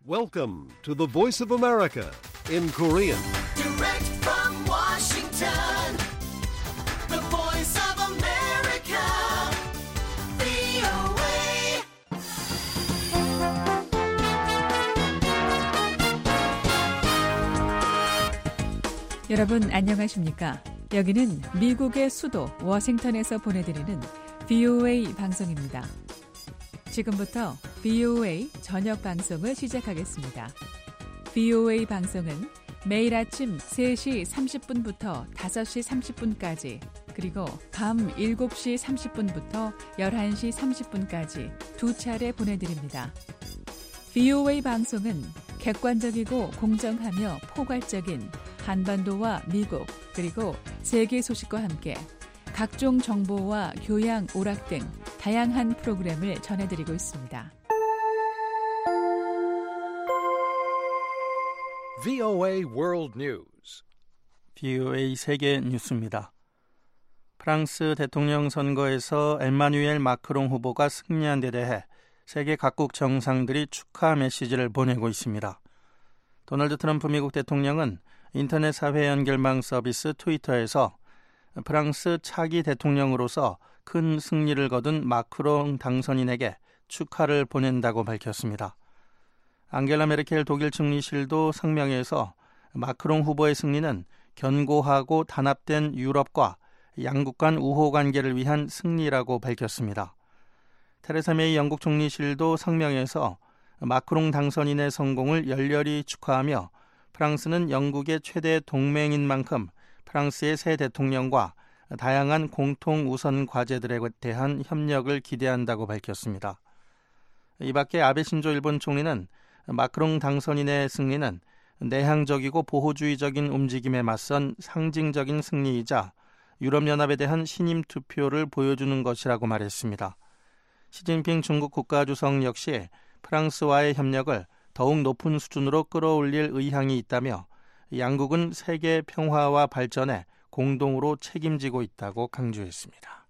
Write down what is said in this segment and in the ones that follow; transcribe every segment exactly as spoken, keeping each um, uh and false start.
Welcome to the Voice of America in Korean. Direct from Washington, the Voice of America, 브이오에이. 여러분 안녕하십니까? 여기는 미국의 수도 워싱턴에서 보내드리는 브이오에이 방송입니다. 지금부터 브이오에이 저녁 방송을 시작하겠습니다. 브이오에이 방송은 매일 아침 세 시 삼십 분부터 다섯 시 삼십 분까지 그리고 밤 일곱 시 삼십 분부터 열한 시 삼십 분까지 두 차례 보내드립니다. 브이오에이 방송은 객관적이고 공정하며 포괄적인 한반도와 미국 그리고 세계 소식과 함께 각종 정보와 교양, 오락 등 다양한 프로그램을 전해드리고 있습니다. 브이오에이 World News. 브이오에이 세계 뉴스입니다. 프랑스 대통령 선거에서 emmanuel 마크롱 후보가 승리한 데 대해 세계 각국 정상들이 축하 메시지를 보내고 있습니다. 도널드 트럼프 미국 대통령은 인터넷 사회 연결망 서비스 트위터에서 프랑스 차기 대통령으로서 큰 승리를 거둔 마크롱 당선인에게 축하를 보낸다고 밝혔습니다. 앙겔라 메르켈 독일 총리실도 성명에서 마크롱 후보의 승리는 견고하고 단합된 유럽과 양국 간 우호 관계를 위한 승리라고 밝혔습니다. 테레사 메이 영국 총리실도 성명에서 마크롱 당선인의 성공을 열렬히 축하하며 프랑스는 영국의 최대 동맹인 만큼 프랑스의 새 대통령과 다양한 공통 우선 과제들에 대한 협력을 기대한다고 밝혔습니다. 이 밖에 아베 신조 일본 총리는 마크롱 당선인의 승리는 내향적이고 보호주의적인 움직임에 맞선 상징적인 승리이자 유럽연합에 대한 신임 투표를 보여주는 것이라고 말했습니다. 시진핑 중국 국가주석 역시 프랑스와의 협력을 더욱 높은 수준으로 끌어올릴 의향이 있다며 양국은 세계 평화와 발전에 공동으로 책임지고 있다고 강조했습니다.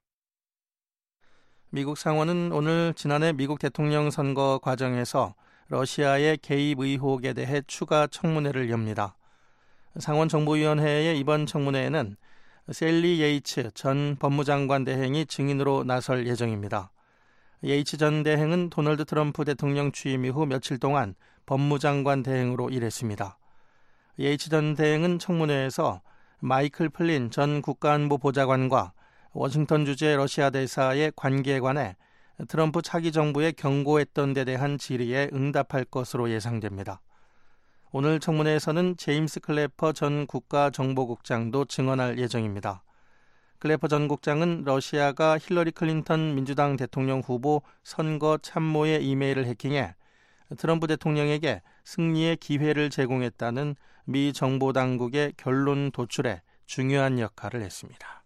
미국 상원은 오늘 지난해 미국 대통령 선거 과정에서 러시아의 개입 의혹에 대해 추가 청문회를 엽니다. 상원 정보위원회의 이번 청문회에는 셀리 예이츠 전 법무장관 대행이 증인으로 나설 예정입니다. 예이츠 전 대행은 도널드 트럼프 대통령 취임 이후 며칠 동안 법무장관 대행으로 일했습니다. 예이츠 전 대행은 청문회에서 마이클 플린 전 국가안보 보좌관과 워싱턴 주재 러시아 대사의 관계에 관해 트럼프 차기 정부에 경고했던 데 대한 질의에 응답할 것으로 예상됩니다. 오늘 청문회에서는 제임스 클래퍼 전 국가정보국장도 증언할 예정입니다. 클래퍼 전 국장은 러시아가 힐러리 클린턴 민주당 대통령 후보 선거 참모의 이메일을 해킹해 트럼프 대통령에게 승리의 기회를 제공했다는 미 정보당국의 결론 도출에 중요한 역할을 했습니다.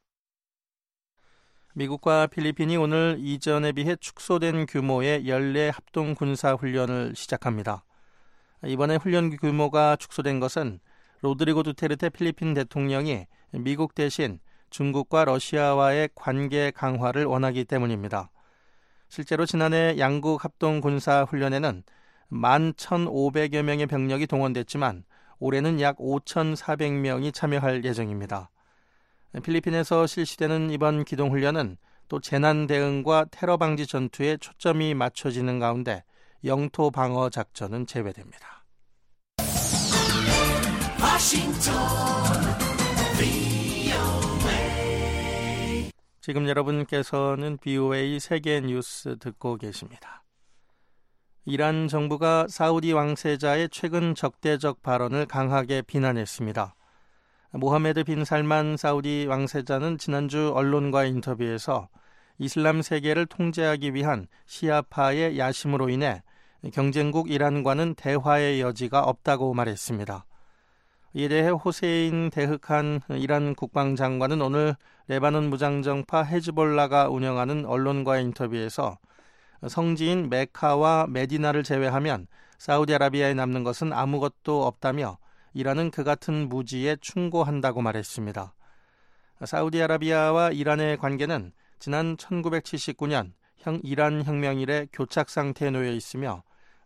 미국과 필리핀이 오늘 이전에 비해 축소된 규모의 연례 합동 군사 훈련을 시작합니다. 이번에 훈련 규모가 축소된 것은 로드리고 두테르테 필리핀 대통령이 미국 대신 중국과 러시아와의 관계 강화를 원하기 때문입니다. 실제로 지난해 양국 합동 군사 훈련에는 만 천오백여 명의 병력이 동원됐지만 올해는 약 오천사백 명이 참여할 예정입니다. 필리핀에서 실시되는 이번 기동훈련은 또 재난 대응과 테러 방지 전투에 초점이 맞춰지는 가운데 영토 방어 작전은 제외됩니다. 워싱턴, 브이오에이. 지금 여러분께서는 브이오에이 세계 뉴스 듣고 계십니다. 이란 정부가 사우디 왕세자의 최근 적대적 발언을 강하게 비난했습니다. 모하메드 빈 살만 사우디 왕세자는 지난주 언론과의 인터뷰에서 이슬람 세계를 통제하기 위한 시아파의 야심으로 인해 경쟁국 이란과는 대화의 여지가 없다고 말했습니다. 이에 대해 호세인 데흐칸 이란 국방장관은 오늘 레바논 무장정파 헤즈볼라가 운영하는 언론과의 인터뷰에서 성지인 메카와 메디나를 제외하면 사우디아라비아에 남는 것은 아무것도 없다며 이란은 그 같은 무지에 충고한다고 말했습니다. 사우디아라비아와 이란의 관계는 지난 천구백칠십구 년 형 이란 혁명 이래 교착 상태에 놓여 있으며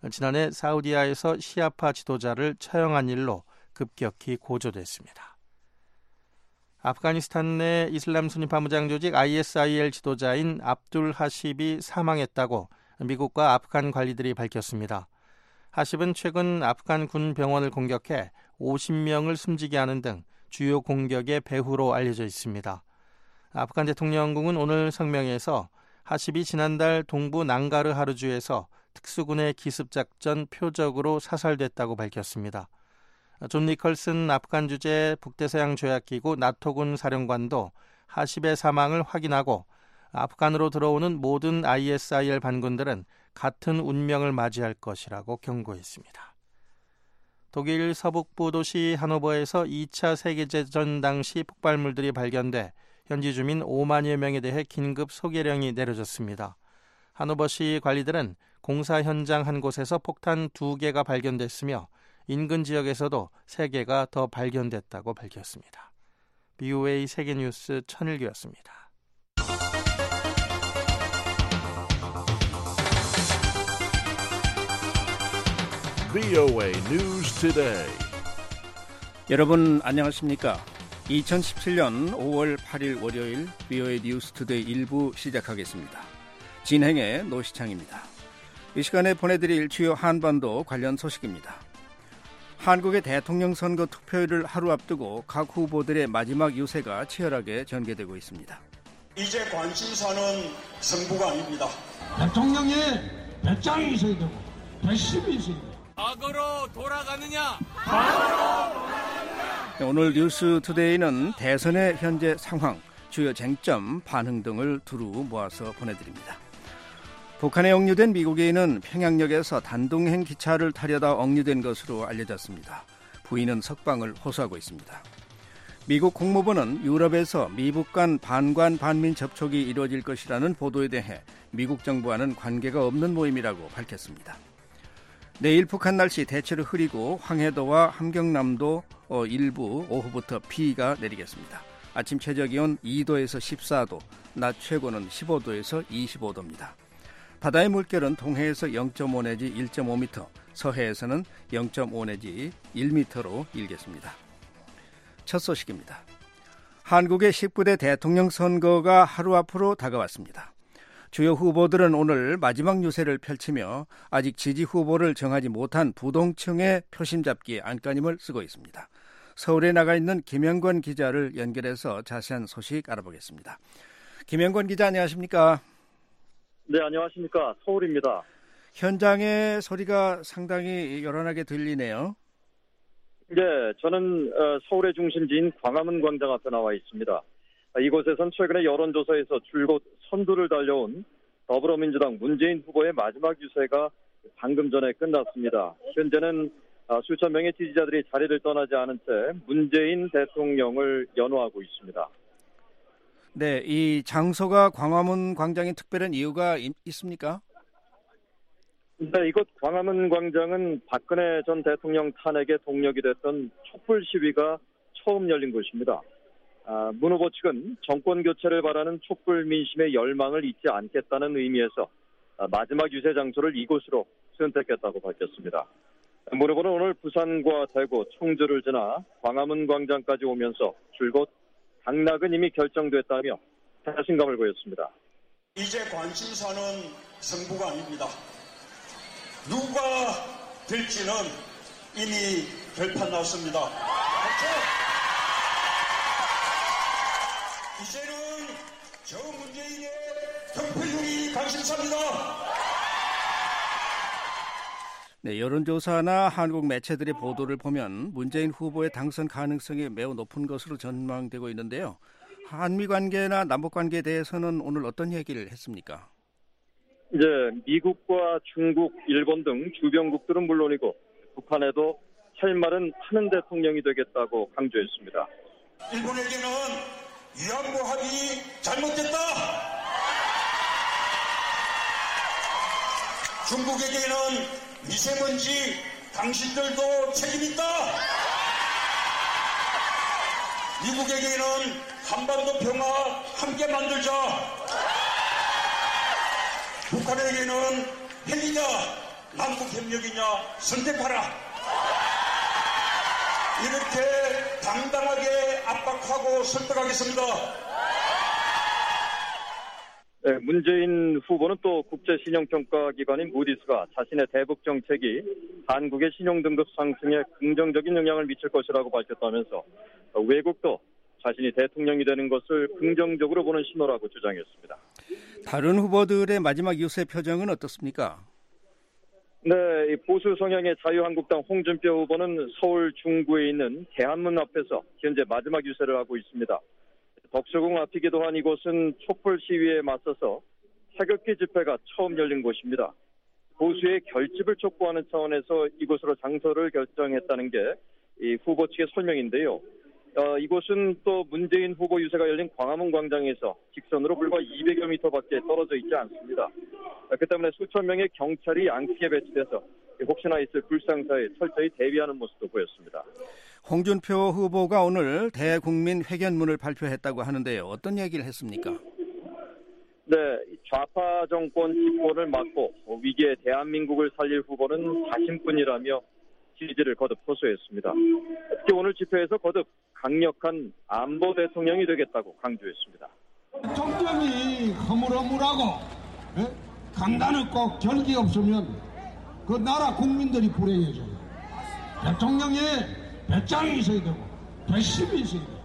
지난해 사우디아에서 시아파 지도자를 처형한 일로 급격히 고조됐습니다. 아프가니스탄 내 이슬람 순위파 무장 조직 아이에스아이엘 지도자인 압둘 하십이 사망했다고 미국과 아프간 관리들이 밝혔습니다. 하십은 최근 아프간 군 병원을 공격해 오십 명을 숨지게 하는 등 주요 공격의 배후로 알려져 있습니다. 아프간 대통령궁은 오늘 성명에서 하십이 지난달 동부 낭가르 하르주에서 특수군의 기습작전 표적으로 사살됐다고 밝혔습니다. 존 니컬슨 아프간 주재 북대서양 조약기구 나토군 사령관도 하십의 사망을 확인하고 아프간으로 들어오는 모든 아이에스아이엘 반군들은 같은 운명을 맞이할 것이라고 경고했습니다. 독일 서북부 도시 하노버에서 이 차 세계대전 당시 폭발물들이 발견돼 현지 주민 오만여 명에 대해 긴급 소개령이 내려졌습니다. 하노버시 관리들은 공사 현장 한 곳에서 폭탄 두 개가 발견됐으며 인근 지역에서도 세 개가 더 발견됐다고 밝혔습니다. 비오에이 세계뉴스 천일규였습니다. 비오에이 News Today. 여러분 안녕하십니까? 이천십칠년 오월 팔일 월요일 비오에이 뉴스 투데이 일 부 시작하겠습니다. 진행의 노시창입니다. 이 시간에 보내드릴 주요 한반도 관련 소식입니다. 한국의 대통령 선거 투표일을 하루 앞두고 각 후보들의 마지막 유세가 치열하게 전개되고 있습니다. 이제 관심사는 승부가 아닙니다. 대통령의 배짱이 있어야 되고 배심이 있어야 되고 과거로 돌아가느냐? 오늘 뉴스투데이는 대선의 현재 상황, 주요 쟁점, 반응 등을 두루 모아서 보내드립니다. 북한에 억류된 미국인은 평양역에서 단둥행 기차를 타려다 억류된 것으로 알려졌습니다. 부인은 석방을 호소하고 있습니다. 미국 국무부는 유럽에서 미북 간 반관 반민 접촉이 이루어질 것이라는 보도에 대해 미국 정부와는 관계가 없는 모임이라고 밝혔습니다. 내일 북한 날씨 대체로 흐리고 황해도와 함경남도 일부 오후부터 비가 내리겠습니다. 아침 최저기온 이 도에서 십사 도, 낮 최고는 십오 도에서 이십오 도입니다. 바다의 물결은 동해에서 영 점 오 내지 일 점 오 미터, 서해에서는 영 점 오 내지 일 미터로 일겠습니다. 첫 소식입니다. 한국의 십구 대 대통령 선거가 하루 앞으로 다가왔습니다. 주요 후보들은 오늘 마지막 유세를 펼치며 아직 지지 후보를 정하지 못한 부동층의 표심 잡기에 안간힘을 쓰고 있습니다. 서울에 나가 있는 김영권 기자를 연결해서 자세한 소식 알아보겠습니다. 김영권 기자 안녕하십니까? 네, 안녕하십니까. 서울입니다. 현장의 소리가 상당히 요란하게 들리네요. 네, 저는 서울의 중심지인 광화문 광장 앞에 나와 있습니다. 이곳에선 최근에 여론조사에서 줄곧 선두를 달려온 더불어민주당 문재인 후보의 마지막 유세가 방금 전에 끝났습니다. 현재는 수천 명의 지지자들이 자리를 떠나지 않은 채 문재인 대통령을 연호하고 있습니다. 네, 이 장소가 광화문 광장인 특별한 이유가 있습니까? 네, 이곳 광화문 광장은 박근혜 전 대통령 탄핵의 동력이 됐던 촛불 시위가 처음 열린 곳입니다. 아, 문 후보 측은 정권 교체를 바라는 촛불 민심의 열망을 잊지 않겠다는 의미에서 아, 마지막 유세 장소를 이곳으로 선택했다고 밝혔습니다. 문 후보는 오늘 부산과 대구, 청주를 지나 광화문 광장까지 오면서 줄곧 당락은 이미 결정됐다며 자신감을 보였습니다. 이제 관심사는 승부가 아닙니다. 누가 될지는 이미 결판 났습니다. 이제는 저 문재인의 득표율이 관심사입니다. 네, 여론조사나 한국 매체들의 보도를 보면 문재인 후보의 당선 가능성이 매우 높은 것으로 전망되고 있는데요. 한미 관계나 남북 관계에 대해서는 오늘 어떤 얘기를 했습니까? 이제 미국과 중국, 일본 등 주변국들은 물론이고 북한에도 할 말은 하는 대통령이 되겠다고 강조했습니다. 일본에게는 위안부 합의 잘못됐다. 중국에게는 미세먼지 당신들도 책임있다. 미국에게는 한반도 평화 함께 만들자. 북한에게는 핵이다. 남북협력이냐 선택하라. 이렇게 당당하게 압박하고 설득하겠습니다. 네, 문재인 후보는 또 국제신용평가기관인 무디스가 자신의 대북 정책이 한국의 신용등급 상승에 긍정적인 영향을 미칠 것이라고 밝혔다면서 외국도 자신이 대통령이 되는 것을 긍정적으로 보는 신호라고 주장했습니다. 다른 후보들의 마지막 유세 표정은 어떻습니까? 네, 보수 성향의 자유한국당 홍준표 후보는 서울 중구에 있는 대한문 앞에서 현재 마지막 유세를 하고 있습니다. 덕수궁 앞이기도 한 이곳은 촛불 시위에 맞서서 태극기 집회가 처음 열린 곳입니다. 보수의 결집을 촉구하는 차원에서 이곳으로 장소를 결정했다는 게 이 후보 측의 설명인데요. 어, 이곳은 또 문재인 후보 유세가 열린 광화문 광장에서 직선으로 불과 이백여 미터밖에 떨어져 있지 않습니다. 그 때문에 수천 명의 경찰이 양측에 배치돼서 혹시나 있을 불상사에 철저히 대비하는 모습도 보였습니다. 홍준표 후보가 오늘 대국민 회견문을 발표했다고 하는데요. 어떤 얘기를 했습니까? 네, 좌파 정권 집권을 막고 위기의 대한민국을 살릴 후보는 자신뿐이라며 지지를 거듭 호소했습니다. 특히 오늘 집회에서 거듭 강력한 안보 대통령이 되겠다고 강조했습니다. 대통령이 허물허물하고 에? 강단은 꼭 결기 없으면 그 나라 국민들이 불행해져요. 대통령의 배짱이 있어야 되고 배심이 있어야 돼요.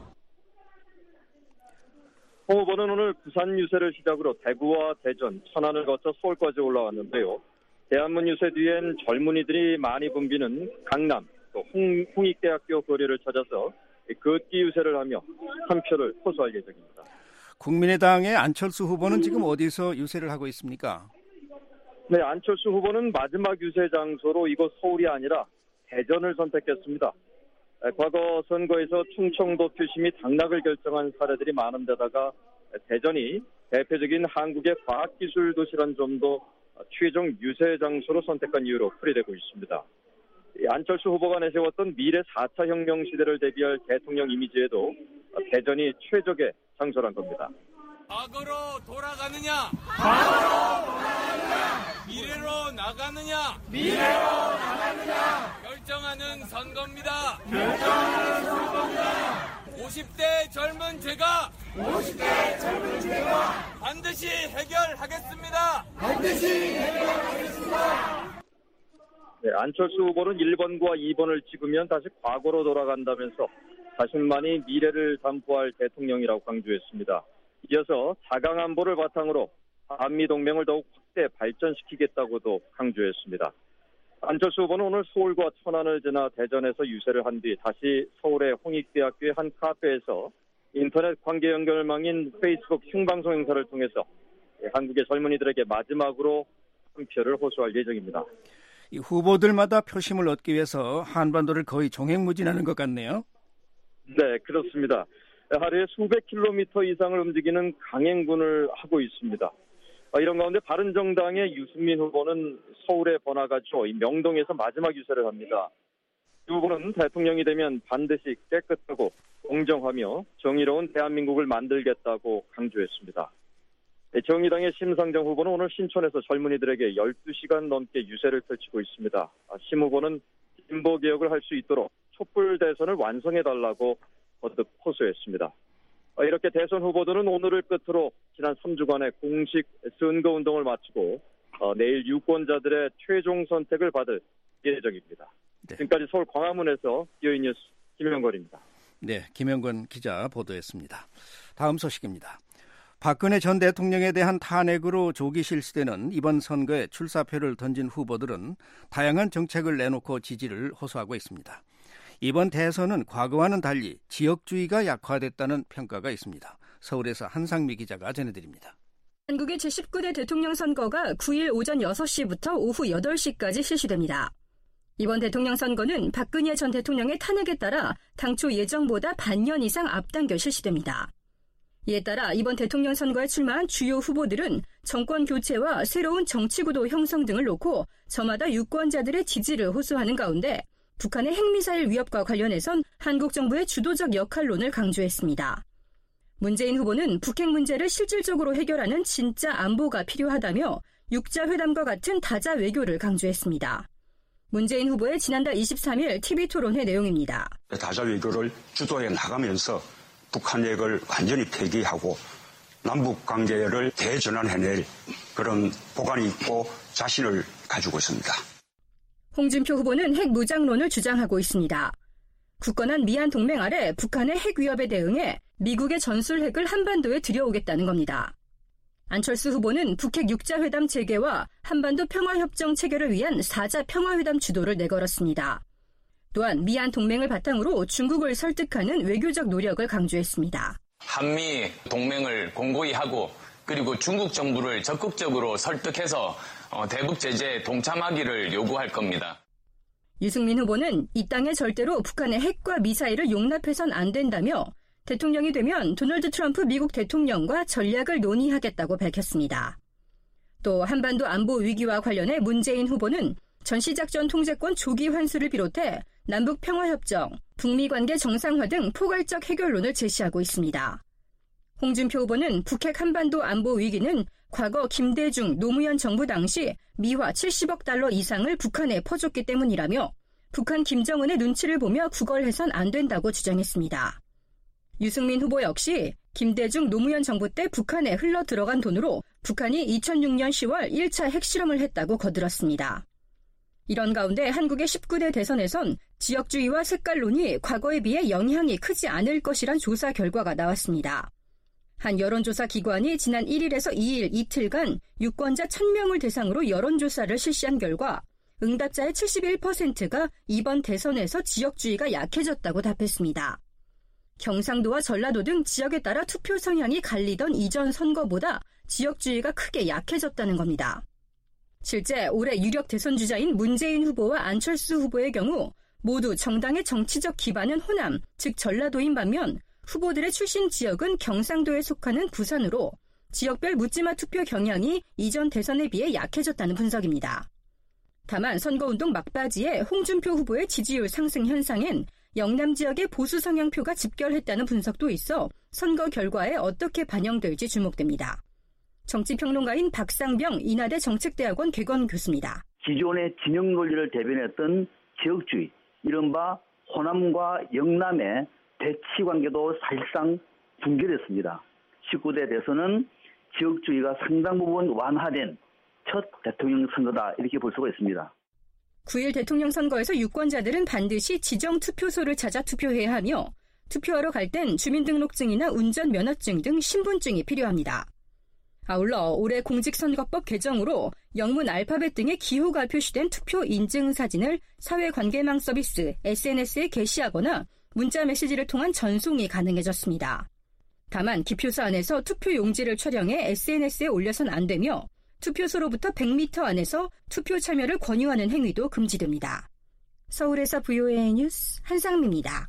홍 후보는 오늘 부산 유세를 시작으로 대구와 대전, 천안을 거쳐 서울까지 올라왔는데요. 대한문 유세 뒤엔 젊은이들이 많이 붐비는 강남, 또 홍, 홍익대학교 거리를 찾아서 걷기 유세를 하며 한 표를 호소할 예정입니다. 국민의당의 안철수 후보는 지금 어디서 유세를 하고 있습니까? 네, 안철수 후보는 마지막 유세 장소로 이곳 서울이 아니라 대전을 선택했습니다. 과거 선거에서 충청도 표심이 당락을 결정한 사례들이 많은 데다가 대전이 대표적인 한국의 과학기술 도시란 점도 최종 유세 장소로 선택한 이유로 풀이되고 있습니다. 안철수 후보가 내세웠던 미래 사 차 혁명 시대를 대비할 대통령 이미지에도 대전이 최적의 장소란 겁니다. 과거로 돌아가느냐? 과거로 돌아가느냐? 미래로 나가느냐? 미래로 나가느냐? 결정하는 선거입니다. 결정하는 선거입니다. 오십 대 젊은 제가 오십 대 젊은 제가 반드시 해결하겠습니다. 반드시 해결하겠습니다. 네, 안철수 후보는 일 번과 이 번을 찍으면 다시 과거로 돌아간다면서 자신만이 미래를 담보할 대통령이라고 강조했습니다. 이어서 자강 안보를 바탕으로 한미동맹을 더욱 확대 발전시키겠다고도 강조했습니다. 안철수 후보는 오늘 서울과 천안을 지나 대전에서 유세를 한 뒤 다시 서울의 홍익대학교의 한 카페에서 인터넷 관계 연결망인 페이스북 흉방송 행사를 통해서 한국의 젊은이들에게 마지막으로 한 표를 호소할 예정입니다. 이 후보들마다 표심을 얻기 위해서 한반도를 거의 종횡무진하는 것 같네요. 네, 그렇습니다. 하루에 수백 킬로미터 이상을 움직이는 강행군을 하고 있습니다. 이런 가운데 바른정당의 유승민 후보는 서울에 번화가죠 명동에서 마지막 유세를 합니다. 이 후보는 대통령이 되면 반드시 깨끗하고 공정하며 정의로운 대한민국을 만들겠다고 강조했습니다. 정의당의 심상정 후보는 오늘 신촌에서 젊은이들에게 열두 시간 넘게 유세를 펼치고 있습니다. 심 후보는 진보개혁을 할 수 있도록 촛불 대선을 완성해달라고 거듭 호소했습니다. 이렇게 대선 후보들은 오늘을 끝으로 지난 삼 주간의 공식 선거운동을 마치고 내일 유권자들의 최종 선택을 받을 예정입니다. 네. 지금까지 서울 광화문에서 디오이뉴스 김영걸입니다. 네, 김영건 기자 보도했습니다. 다음 소식입니다. 박근혜 전 대통령에 대한 탄핵으로 조기 실시되는 이번 선거에 출사표를 던진 후보들은 다양한 정책을 내놓고 지지를 호소하고 있습니다. 이번 대선은 과거와는 달리 지역주의가 약화됐다는 평가가 있습니다. 서울에서 한상미 기자가 전해드립니다. 한국의 제십구 대 대통령 선거가 구일 오전 여섯 시부터 오후 여덟 시까지 실시됩니다. 이번 대통령 선거는 박근혜 전 대통령의 탄핵에 따라 당초 예정보다 반년 이상 앞당겨 실시됩니다. 이에 따라 이번 대통령 선거에 출마한 주요 후보들은 정권 교체와 새로운 정치구도 형성 등을 놓고 저마다 유권자들의 지지를 호소하는 가운데 북한의 핵미사일 위협과 관련해선 한국 정부의 주도적 역할론을 강조했습니다. 문재인 후보는 북핵 문제를 실질적으로 해결하는 진짜 안보가 필요하다며 육자회담과 같은 다자 외교를 강조했습니다. 문재인 후보의 지난달 이십삼일 티비토론회 내용입니다. 다자 외교를 주도해 나가면서 북한핵을 완전히 폐기하고 남북 관계를 대전환해낼 그런 보관이 있고 자신을 가지고 있습니다. 홍준표 후보는 핵 무장론을 주장하고 있습니다. 굳건한 미한 동맹 아래 북한의 핵 위협에 대응해 미국의 전술핵을 한반도에 들여오겠다는 겁니다. 안철수 후보는 북핵 육자회담 재개와 한반도 평화협정 체결을 위한 사자 평화회담 주도를 내걸었습니다. 또한 미한 동맹을 바탕으로 중국을 설득하는 외교적 노력을 강조했습니다. 한미 동맹을 공고히 하고 그리고 중국 정부를 적극적으로 설득해서 대북 제재에 동참하기를 요구할 겁니다. 유승민 후보는 이 땅에 절대로 북한의 핵과 미사일을 용납해선 안 된다며 대통령이 되면 도널드 트럼프 미국 대통령과 전략을 논의하겠다고 밝혔습니다. 또 한반도 안보 위기와 관련해 문재인 후보는 전시작전 통제권 조기 환수를 비롯해 남북 평화협정, 북미 관계 정상화 등 포괄적 해결론을 제시하고 있습니다. 홍준표 후보는 북핵 한반도 안보 위기는 과거 김대중, 노무현 정부 당시 미화 칠십억 달러 이상을 북한에 퍼줬기 때문이라며 북한 김정은의 눈치를 보며 구걸해선 안 된다고 주장했습니다. 유승민 후보 역시 김대중, 노무현 정부 때 북한에 흘러 들어간 돈으로 북한이 이천육년 시월 일 차 핵실험을 했다고 거들었습니다. 이런 가운데 한국의 십구 대 대선에선 지역주의와 색깔론이 과거에 비해 영향이 크지 않을 것이란 조사 결과가 나왔습니다. 한 여론조사 기관이 지난 일일에서 이일 이틀간 유권자 천 명을 대상으로 여론조사를 실시한 결과 응답자의 칠십일 퍼센트가 이번 대선에서 지역주의가 약해졌다고 답했습니다. 경상도와 전라도 등 지역에 따라 투표 성향이 갈리던 이전 선거보다 지역주의가 크게 약해졌다는 겁니다. 실제 올해 유력 대선 주자인 문재인 후보와 안철수 후보의 경우 모두 정당의 정치적 기반은 호남, 즉 전라도인 반면 후보들의 출신 지역은 경상도에 속하는 부산으로 지역별 묻지마 투표 경향이 이전 대선에 비해 약해졌다는 분석입니다. 다만 선거운동 막바지에 홍준표 후보의 지지율 상승 현상엔 영남 지역의 보수 성향표가 집결했다는 분석도 있어 선거 결과에 어떻게 반영될지 주목됩니다. 정치평론가인 박상병 인하대 정책대학원 개건 교수입니다. 기존의 진영 논리를 대변했던 지역주의, 이른바 호남과 영남의 대치 관계도 사실상 붕괴됐습니다. 십구 대 대선은 지역주의가 상당 부분 완화된 첫 대통령 선거다 이렇게 볼 수가 있습니다. 구일 대통령 선거에서 유권자들은 반드시 지정 투표소를 찾아 투표해야 하며 투표하러 갈 땐 주민등록증이나 운전면허증 등 신분증이 필요합니다. 아울러 올해 공직선거법 개정으로 영문 알파벳 등의 기호가 표시된 투표 인증 사진을 사회관계망 서비스 에스엔에스에 게시하거나 문자 메시지를 통한 전송이 가능해졌습니다. 다만 기표소 안에서 투표 용지를 촬영해 에스엔에스에 올려선 안 되며 투표소로부터 백 미터 안에서 투표 참여를 권유하는 행위도 금지됩니다. 서울에서 브이오에이 뉴스 한상미입니다.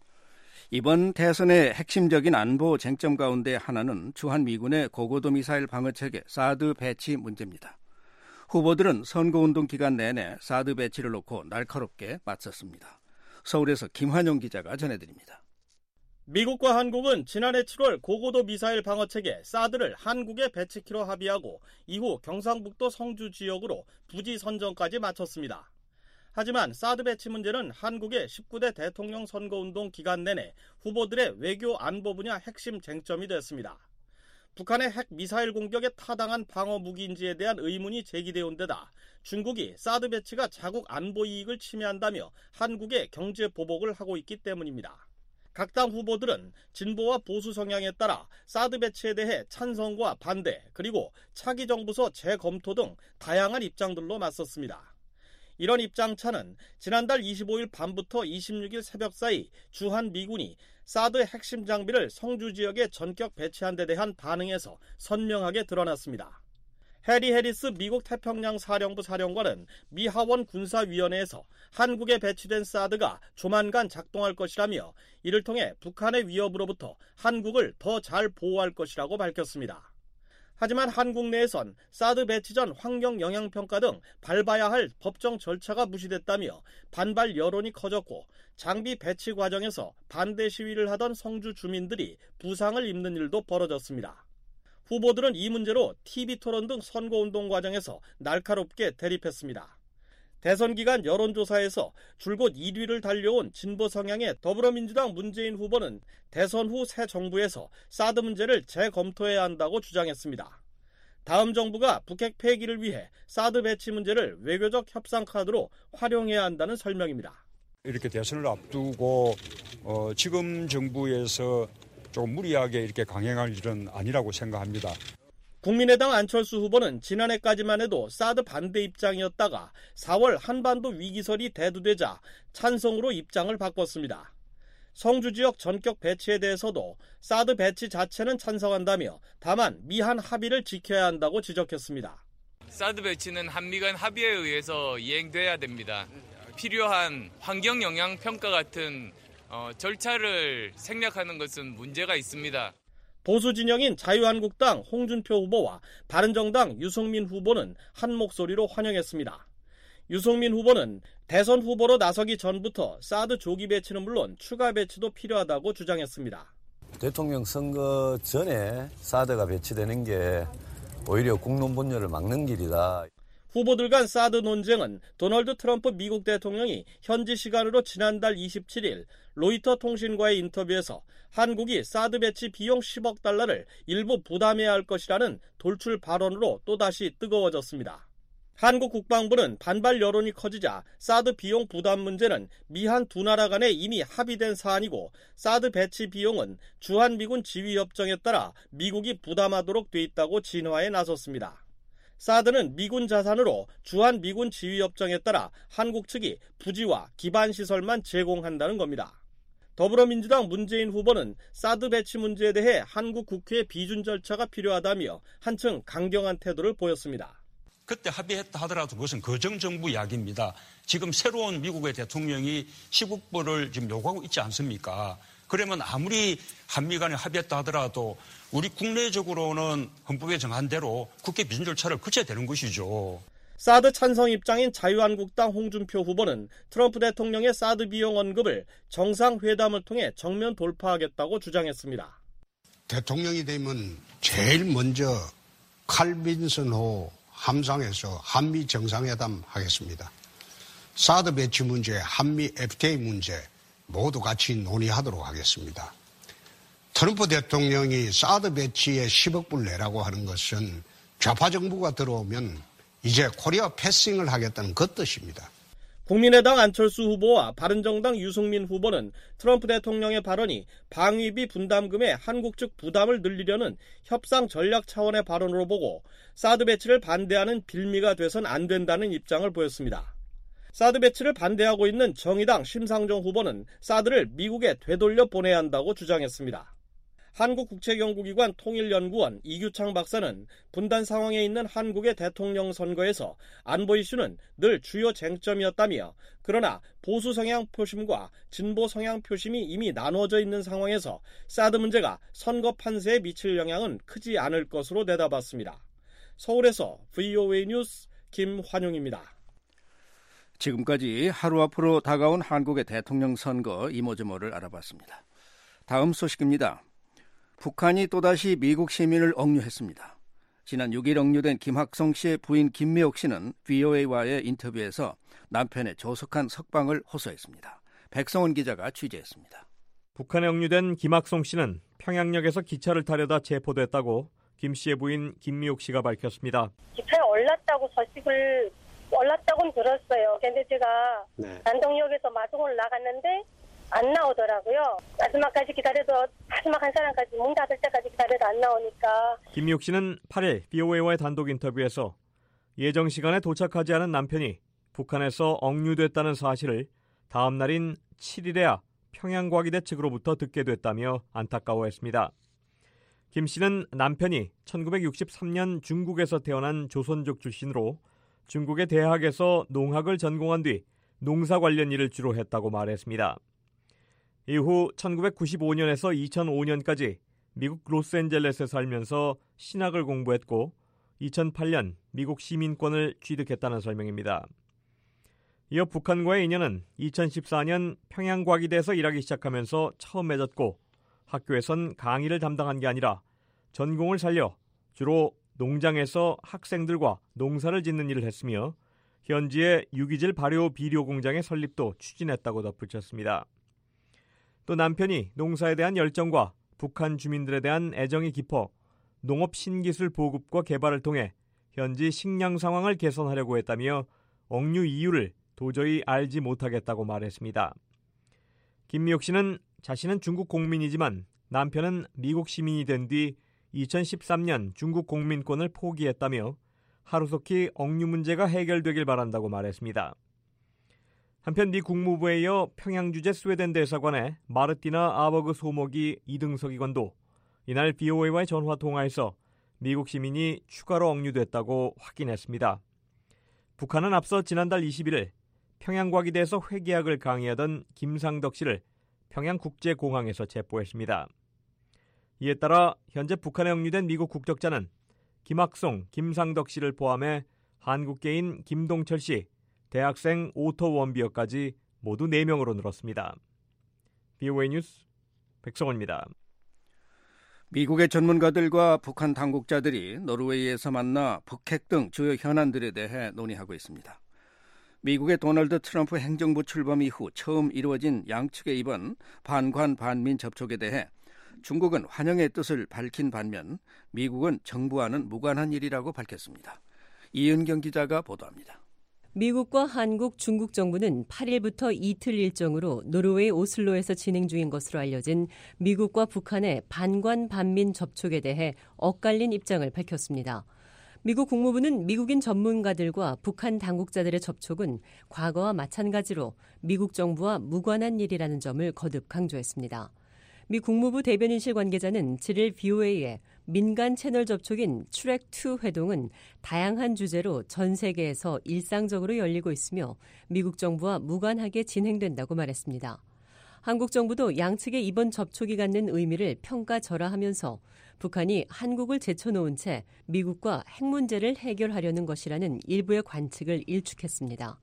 이번 대선의 핵심적인 안보 쟁점 가운데 하나는 주한미군의 고고도 미사일 방어체계 사드 배치 문제입니다. 후보들은 선거운동 기간 내내 사드 배치를 놓고 날카롭게 맞섰습니다. 서울에서 김환영 기자가 전해드립니다. 미국과 한국은 지난해 칠월 고고도 미사일 방어체계 사드를 한국에 배치키로 합의하고 이후 경상북도 성주 지역으로 부지 선정까지 마쳤습니다. 하지만 사드 배치 문제는 한국의 십구 대 대통령 선거운동 기간 내내 후보들의 외교 안보 분야 핵심 쟁점이 됐습니다. 북한의 핵 미사일 공격에 타당한 방어 무기인지에 대한 의문이 제기되온 데다 중국이 사드 배치가 자국 안보 이익을 침해한다며 한국에 경제 보복을 하고 있기 때문입니다. 각 당 후보들은 진보와 보수 성향에 따라 사드 배치에 대해 찬성과 반대 그리고 차기 정부서 재검토 등 다양한 입장들로 맞섰습니다. 이런 입장차는 지난달 이십오일 밤부터 이십육일 새벽 사이 주한미군이 사드 핵심 장비를 성주 지역에 전격 배치한 데 대한 반응에서 선명하게 드러났습니다. 해리 해리스 미국 태평양 사령부 사령관은 미 하원 군사위원회에서 한국에 배치된 사드가 조만간 작동할 것이라며 이를 통해 북한의 위협으로부터 한국을 더 잘 보호할 것이라고 밝혔습니다. 하지만 한국 내에선 사드 배치 전 환경 영향평가 등 밟아야 할 법정 절차가 무시됐다며 반발 여론이 커졌고 장비 배치 과정에서 반대 시위를 하던 성주 주민들이 부상을 입는 일도 벌어졌습니다. 후보들은 이 문제로 티비 토론 등 선거운동 과정에서 날카롭게 대립했습니다. 대선 기간 여론조사에서 줄곧 일 위를 달려온 진보 성향의 더불어민주당 문재인 후보는 대선 후 새 정부에서 사드 문제를 재검토해야 한다고 주장했습니다. 다음 정부가 북핵 폐기를 위해 사드 배치 문제를 외교적 협상 카드로 활용해야 한다는 설명입니다. 이렇게 대선을 앞두고 어, 지금 정부에서 좀 무리하게 이렇게 강행할 일은 아니라고 생각합니다. 국민의당 안철수 후보는 지난해까지만 해도 사드 반대 입장이었다가 사월 한반도 위기설이 대두되자 찬성으로 입장을 바꿨습니다. 성주 지역 전격 배치에 대해서도 사드 배치 자체는 찬성한다며 다만 미한 합의를 지켜야 한다고 지적했습니다. 사드 배치는 한미 간 합의에 의해서 이행돼야 됩니다. 필요한 환경 영향 평가 같은 어, 절차를 생략하는 것은 문제가 있습니다. 보수 진영인 자유한국당 홍준표 후보와 바른정당 유승민 후보는 한 목소리로 환영했습니다. 유승민 후보는 대선 후보로 나서기 전부터 사드 조기 배치는 물론 추가 배치도 필요하다고 주장했습니다. 대통령 선거 전에 사드가 배치되는 게 오히려 국론 분열을 막는 길이다. 후보들 간 사드 논쟁은 도널드 트럼프 미국 대통령이 현지 시간으로 지난달 이십칠일 로이터 통신과의 인터뷰에서 한국이 사드 배치 비용 십억 달러를 일부 부담해야 할 것이라는 돌출 발언으로 또다시 뜨거워졌습니다. 한국 국방부는 반발 여론이 커지자 사드 비용 부담 문제는 미한 두 나라 간에 이미 합의된 사안이고 사드 배치 비용은 주한미군 지휘협정에 따라 미국이 부담하도록 돼 있다고 진화에 나섰습니다. 사드는 미군 자산으로 주한미군 지휘협정에 따라 한국 측이 부지와 기반시설만 제공한다는 겁니다. 더불어민주당 문재인 후보는 사드 배치 문제에 대해 한국 국회의 비준 절차가 필요하다며 한층 강경한 태도를 보였습니다. 그때 합의했다 하더라도 그것은 거정정부 이야기입니다. 지금 새로운 미국의 대통령이 시국보를 지금 요구하고 있지 않습니까? 그러면 아무리 한미 간에 합의했다 하더라도 우리 국내적으로는 헌법에 정한 대로 국회 비준 절차를 거쳐야 되는 것이죠. 사드 찬성 입장인 자유한국당 홍준표 후보는 트럼프 대통령의 사드 비용 언급을 정상회담을 통해 정면 돌파하겠다고 주장했습니다. 대통령이 되면 제일 먼저 칼빈슨호 함상에서 한미 정상회담 하겠습니다. 사드 배치 문제, 한미 에프티에이 문제 모두 같이 논의하도록 하겠습니다. 트럼프 대통령이 사드 배치에 십억 불 내라고 하는 것은 좌파 정부가 들어오면 이제 코리아 패싱을 하겠다는 그 뜻입니다. 국민의당 안철수 후보와 바른정당 유승민 후보는 트럼프 대통령의 발언이 방위비 분담금에 한국 측 부담을 늘리려는 협상 전략 차원의 발언으로 보고 사드 배치를 반대하는 빌미가 돼선 안 된다는 입장을 보였습니다. 사드 배치를 반대하고 있는 정의당 심상정 후보는 사드를 미국에 되돌려 보내야 한다고 주장했습니다. 한국국책연구기관 통일연구원 이규창 박사는 분단 상황에 있는 한국의 대통령 선거에서 안보 이슈는 늘 주요 쟁점이었다며 그러나 보수 성향 표심과 진보 성향 표심이 이미 나눠져 있는 상황에서 사드 문제가 선거 판세에 미칠 영향은 크지 않을 것으로 내다봤습니다. 서울에서 브이오에이 뉴스 김환용입니다. 지금까지 하루 앞으로 다가온 한국의 대통령 선거 이모저모를 알아봤습니다. 다음 소식입니다. 북한이 또다시 미국 시민을 억류했습니다. 지난 육 일 억류된 김학성 씨의 부인 김미옥 씨는 브이오에이와의 인터뷰에서 남편의 조속한 석방을 호소했습니다. 백성원 기자가 취재했습니다. 북한에 억류된 김학성 씨는 평양역에서 기차를 타려다 체포됐다고 김 씨의 부인 김미옥 씨가 밝혔습니다. 기차에 올랐다고 소식을 올랐다고는 들었어요. 그런데 제가 네. 난동역에서 마중을 나갔는데 안 나오더라고요. 마지막까지 기다려도 마지막 한 사람까지 문 닫을 때까지 기다려도 안 나오니까. 김미옥 씨는 팔 일 브이오에이와의 단독 인터뷰에서 예정 시간에 도착하지 않은 남편이 북한에서 억류됐다는 사실을 다음 날인 칠 일에야 평양과기대 측으로부터 듣게 됐다며 안타까워했습니다. 김 씨는 남편이 천구백육십삼 년 중국에서 태어난 조선족 출신으로 중국의 대학에서 농학을 전공한 뒤 농사 관련 일을 주로 했다고 말했습니다. 이후 천구백구십오 년에서 이천오 년까지 미국 로스앤젤레스에 살면서 신학을 공부했고 이천팔 년 미국 시민권을 취득했다는 설명입니다. 이어 북한과의 인연은 이천십사 년 평양과기대에서 일하기 시작하면서 처음 맺었고 학교에선 강의를 담당한 게 아니라 전공을 살려 주로 농장에서 학생들과 농사를 짓는 일을 했으며 현지의 유기질 발효 비료 공장의 설립도 추진했다고 덧붙였습니다. 또 남편이 농사에 대한 열정과 북한 주민들에 대한 애정이 깊어 농업 신기술 보급과 개발을 통해 현지 식량 상황을 개선하려고 했다며 억류 이유를 도저히 알지 못하겠다고 말했습니다. 김미옥 씨는 자신은 중국 공민이지만 남편은 미국 시민이 된 뒤 이천십삼 년 중국 공민권을 포기했다며 하루속히 억류 문제가 해결되길 바란다고 말했습니다. 한편 미 국무부에 이어 평양 주재 스웨덴 대사관의 마르티나 아버그 소목이 이등서기관도 이날 브이오에이와의 전화 통화에서 미국 시민이 추가로 억류됐다고 확인했습니다. 북한은 앞서 지난달 이십일 일 평양과기대에서 회계학을 강의하던 김상덕 씨를 평양국제공항에서 체포했습니다. 이에 따라 현재 북한에 억류된 미국 국적자는 김학송, 김상덕 씨를 포함해 한국계인 김동철 씨, 대학생 오토 원비어까지 모두 네 명으로 늘었습니다. 브이오에이 뉴스 백성원입니다. 미국의 전문가들과 북한 당국자들이 노르웨이에서 만나 북핵 등 주요 현안들에 대해 논의하고 있습니다. 미국의 도널드 트럼프 행정부 출범 이후 처음 이루어진 양측의 이번 반관 반민 접촉에 대해 중국은 환영의 뜻을 밝힌 반면 미국은 정부와는 무관한 일이라고 밝혔습니다. 이은경 기자가 보도합니다. 미국과 한국, 중국 정부는 팔 일부터 이틀 일정으로 노르웨이 오슬로에서 진행 중인 것으로 알려진 미국과 북한의 반관 반민 접촉에 대해 엇갈린 입장을 밝혔습니다. 미국 국무부는 미국인 전문가들과 북한 당국자들의 접촉은 과거와 마찬가지로 미국 정부와 무관한 일이라는 점을 거듭 강조했습니다. 미 국무부 대변인실 관계자는 칠 일 브이오에이에 민간 채널 접촉인 트랙투 회동은 다양한 주제로 전 세계에서 일상적으로 열리고 있으며 미국 정부와 무관하게 진행된다고 말했습니다. 한국 정부도 양측의 이번 접촉이 갖는 의미를 평가절하하면서 북한이 한국을 제쳐놓은 채 미국과 핵 문제를 해결하려는 것이라는 일부의 관측을 일축했습니다.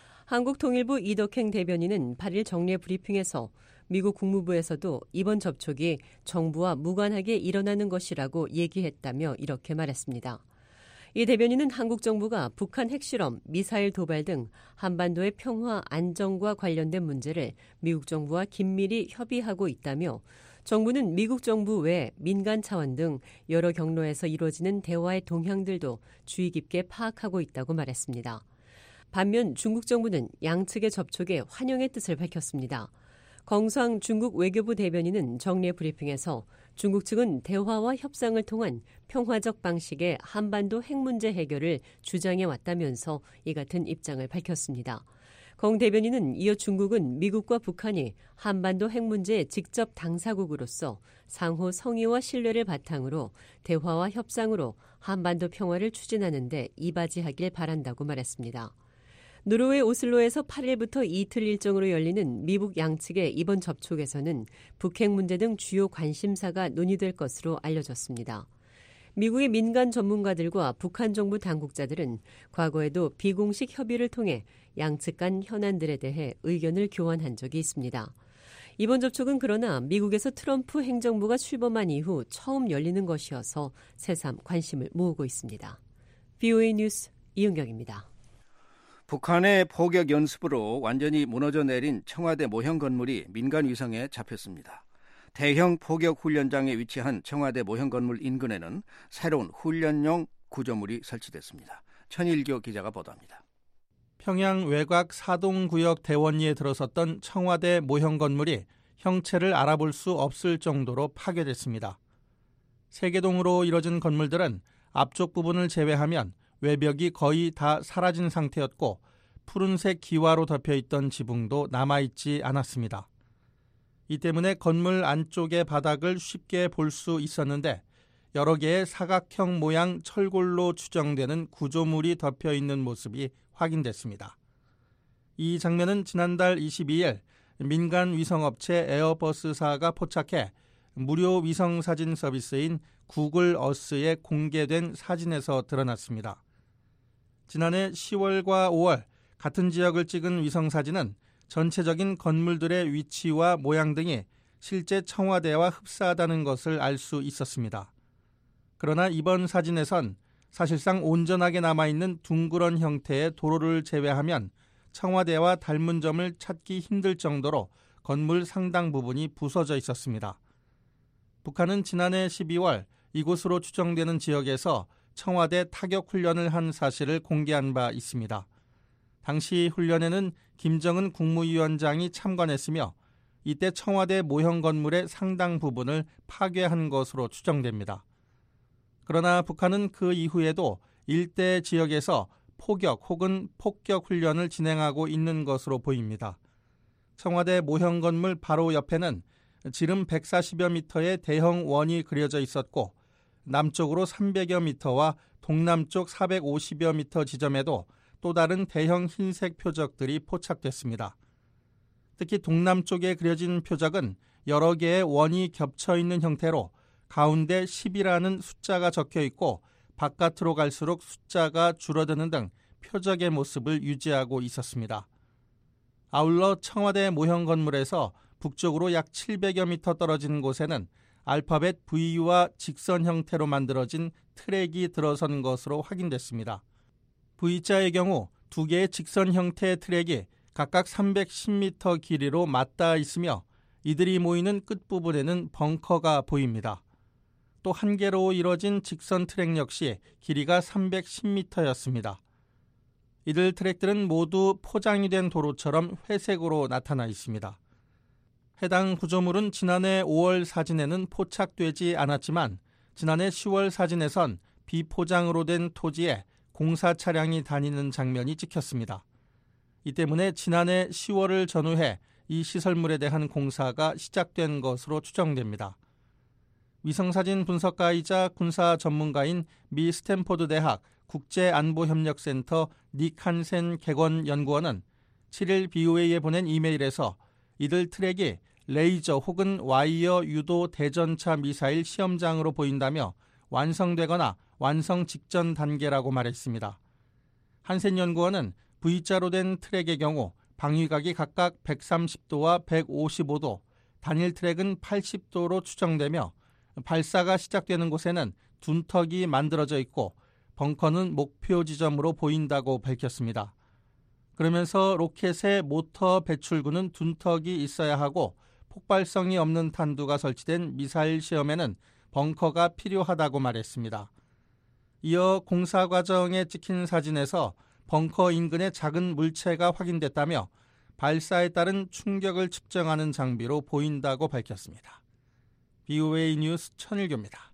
한국통일부 이덕행 대변인은 팔 일 정례 브리핑에서 미국 국무부에서도 이번 접촉이 정부와 무관하게 일어나는 것이라고 얘기했다며 이렇게 말했습니다. 이 대변인은 한국 정부가 북한 핵실험, 미사일 도발 등 한반도의 평화, 안정과 관련된 문제를 미국 정부와 긴밀히 협의하고 있다며 정부는 미국 정부 외 민간 차원 등 여러 경로에서 이루어지는 대화의 동향들도 주의 깊게 파악하고 있다고 말했습니다. 반면 중국 정부는 양측의 접촉에 환영의 뜻을 밝혔습니다. 정상 중국 외교부 대변인은 정례 브리핑에서 중국 측은 대화와 협상을 통한 평화적 방식의 한반도 핵 문제 해결을 주장해 왔다면서 이 같은 입장을 밝혔습니다. 공 대변인은 이어 중국은 미국과 북한이 한반도 핵 문제의 직접 당사국으로서 상호 성의와 신뢰를 바탕으로 대화와 협상으로 한반도 평화를 추진하는 데 이바지하길 바란다고 말했습니다. 노르웨이 오슬로에서 팔 일부터 이틀 일정으로 열리는 미국 양측의 이번 접촉에서는 북핵 문제 등 주요 관심사가 논의될 것으로 알려졌습니다. 미국의 민간 전문가들과 북한 정부 당국자들은 과거에도 비공식 협의를 통해 양측 간 현안들에 대해 의견을 교환한 적이 있습니다. 이번 접촉은 그러나 미국에서 트럼프 행정부가 출범한 이후 처음 열리는 것이어서 새삼 관심을 모으고 있습니다. 브이오에이 뉴스 이은경입니다. 북한의 포격 연습으로 완전히 무너져 내린 청와대 모형 건물이 민간 위성에 잡혔습니다. 대형 포격 훈련장에 위치한 청와대 모형 건물 인근에는 새로운 훈련용 구조물이 설치됐습니다. 천일교 기자가 보도합니다. 평양 외곽 사동구역 대원리에 들어섰던 청와대 모형 건물이 형체를 알아볼 수 없을 정도로 파괴됐습니다. 세 개 동으로 이뤄진 건물들은 앞쪽 부분을 제외하면 외벽이 거의 다 사라진 상태였고 푸른색 기와로 덮여있던 지붕도 남아있지 않았습니다. 이 때문에 건물 안쪽의 바닥을 쉽게 볼 수 있었는데 여러 개의 사각형 모양 철골로 추정되는 구조물이 덮여있는 모습이 확인됐습니다. 이 장면은 지난달 이십이일 민간 위성업체 에어버스사가 포착해 무료 위성사진 서비스인 구글 어스에 공개된 사진에서 드러났습니다. 지난해 시월과 오월 같은 지역을 찍은 위성사진은 전체적인 건물들의 위치와 모양 등이 실제 청와대와 흡사하다는 것을 알 수 있었습니다. 그러나 이번 사진에선 사실상 온전하게 남아있는 둥그런 형태의 도로를 제외하면 청와대와 닮은 점을 찾기 힘들 정도로 건물 상당 부분이 부서져 있었습니다. 북한은 지난해 십이월 이곳으로 추정되는 지역에서 청와대 타격 훈련을 한 사실을 공개한 바 있습니다. 당시 훈련에는 김정은 국무위원장이 참관했으며 이때 청와대 모형 건물의 상당 부분을 파괴한 것으로 추정됩니다. 그러나 북한은 그 이후에도 일대 지역에서 포격 혹은 폭격 훈련을 진행하고 있는 것으로 보입니다. 청와대 모형 건물 바로 옆에는 지름 백사십여 미터의 대형 원이 그려져 있었고 남쪽으로 삼백여 미터와 동남쪽 사백오십여 미터 지점에도 또 다른 대형 흰색 표적들이 포착됐습니다. 특히 동남쪽에 그려진 표적은 여러 개의 원이 겹쳐 있는 형태로 가운데 십이라는 숫자가 적혀 있고 바깥으로 갈수록 숫자가 줄어드는 등 표적의 모습을 유지하고 있었습니다. 아울러 청와대 모형 건물에서 북쪽으로 약 칠백여 미터 떨어진 곳에는 알파벳 V와 직선 형태로 만들어진 트랙이 들어선 것으로 확인됐습니다. V자의 경우 두 개의 직선 형태의 트랙이 각각 삼백십 미터 길이로 맞닿아 있으며 이들이 모이는 끝부분에는 벙커가 보입니다. 또 한 개로 이뤄진 직선 트랙 역시 길이가 삼백십 미터였습니다. 이들 트랙들은 모두 포장이 된 도로처럼 회색으로 나타나 있습니다. 해당 구조물은 지난해 오월 사진에는 포착되지 않았지만 지난해 시월 사진에선 비포장으로 된 토지에 공사 차량이 다니는 장면이 찍혔습니다. 이 때문에 지난해 시월을 전후해 이 시설물에 대한 공사가 시작된 것으로 추정됩니다. 위성사진 분석가이자 군사 전문가인 미 스탠포드 대학 국제안보협력센터 닉 한센 객원 연구원은 칠일 비오에이에 보낸 이메일에서 이들 트랙이 레이저 혹은 와이어 유도 대전차 미사일 시험장으로 보인다며 완성되거나 완성 직전 단계라고 말했습니다. 한센 연구원은 V자로 된 트랙의 경우 방위각이 각각 백삼십 도와 백오십오 도, 단일 트랙은 팔십 도로 추정되며 발사가 시작되는 곳에는 둔턱이 만들어져 있고 벙커는 목표 지점으로 보인다고 밝혔습니다. 그러면서 로켓의 모터 배출구는 둔턱이 있어야 하고 폭발성이 없는 탄두가 설치된 미사일 시험에는 벙커가 필요하다고 말했습니다. 이어 공사 과정에 찍힌 사진에서 벙커 인근에 작은 물체가 확인됐다며 발사에 따른 충격을 측정하는 장비로 보인다고 밝혔습니다. 비오에이 뉴스 천일교입니다.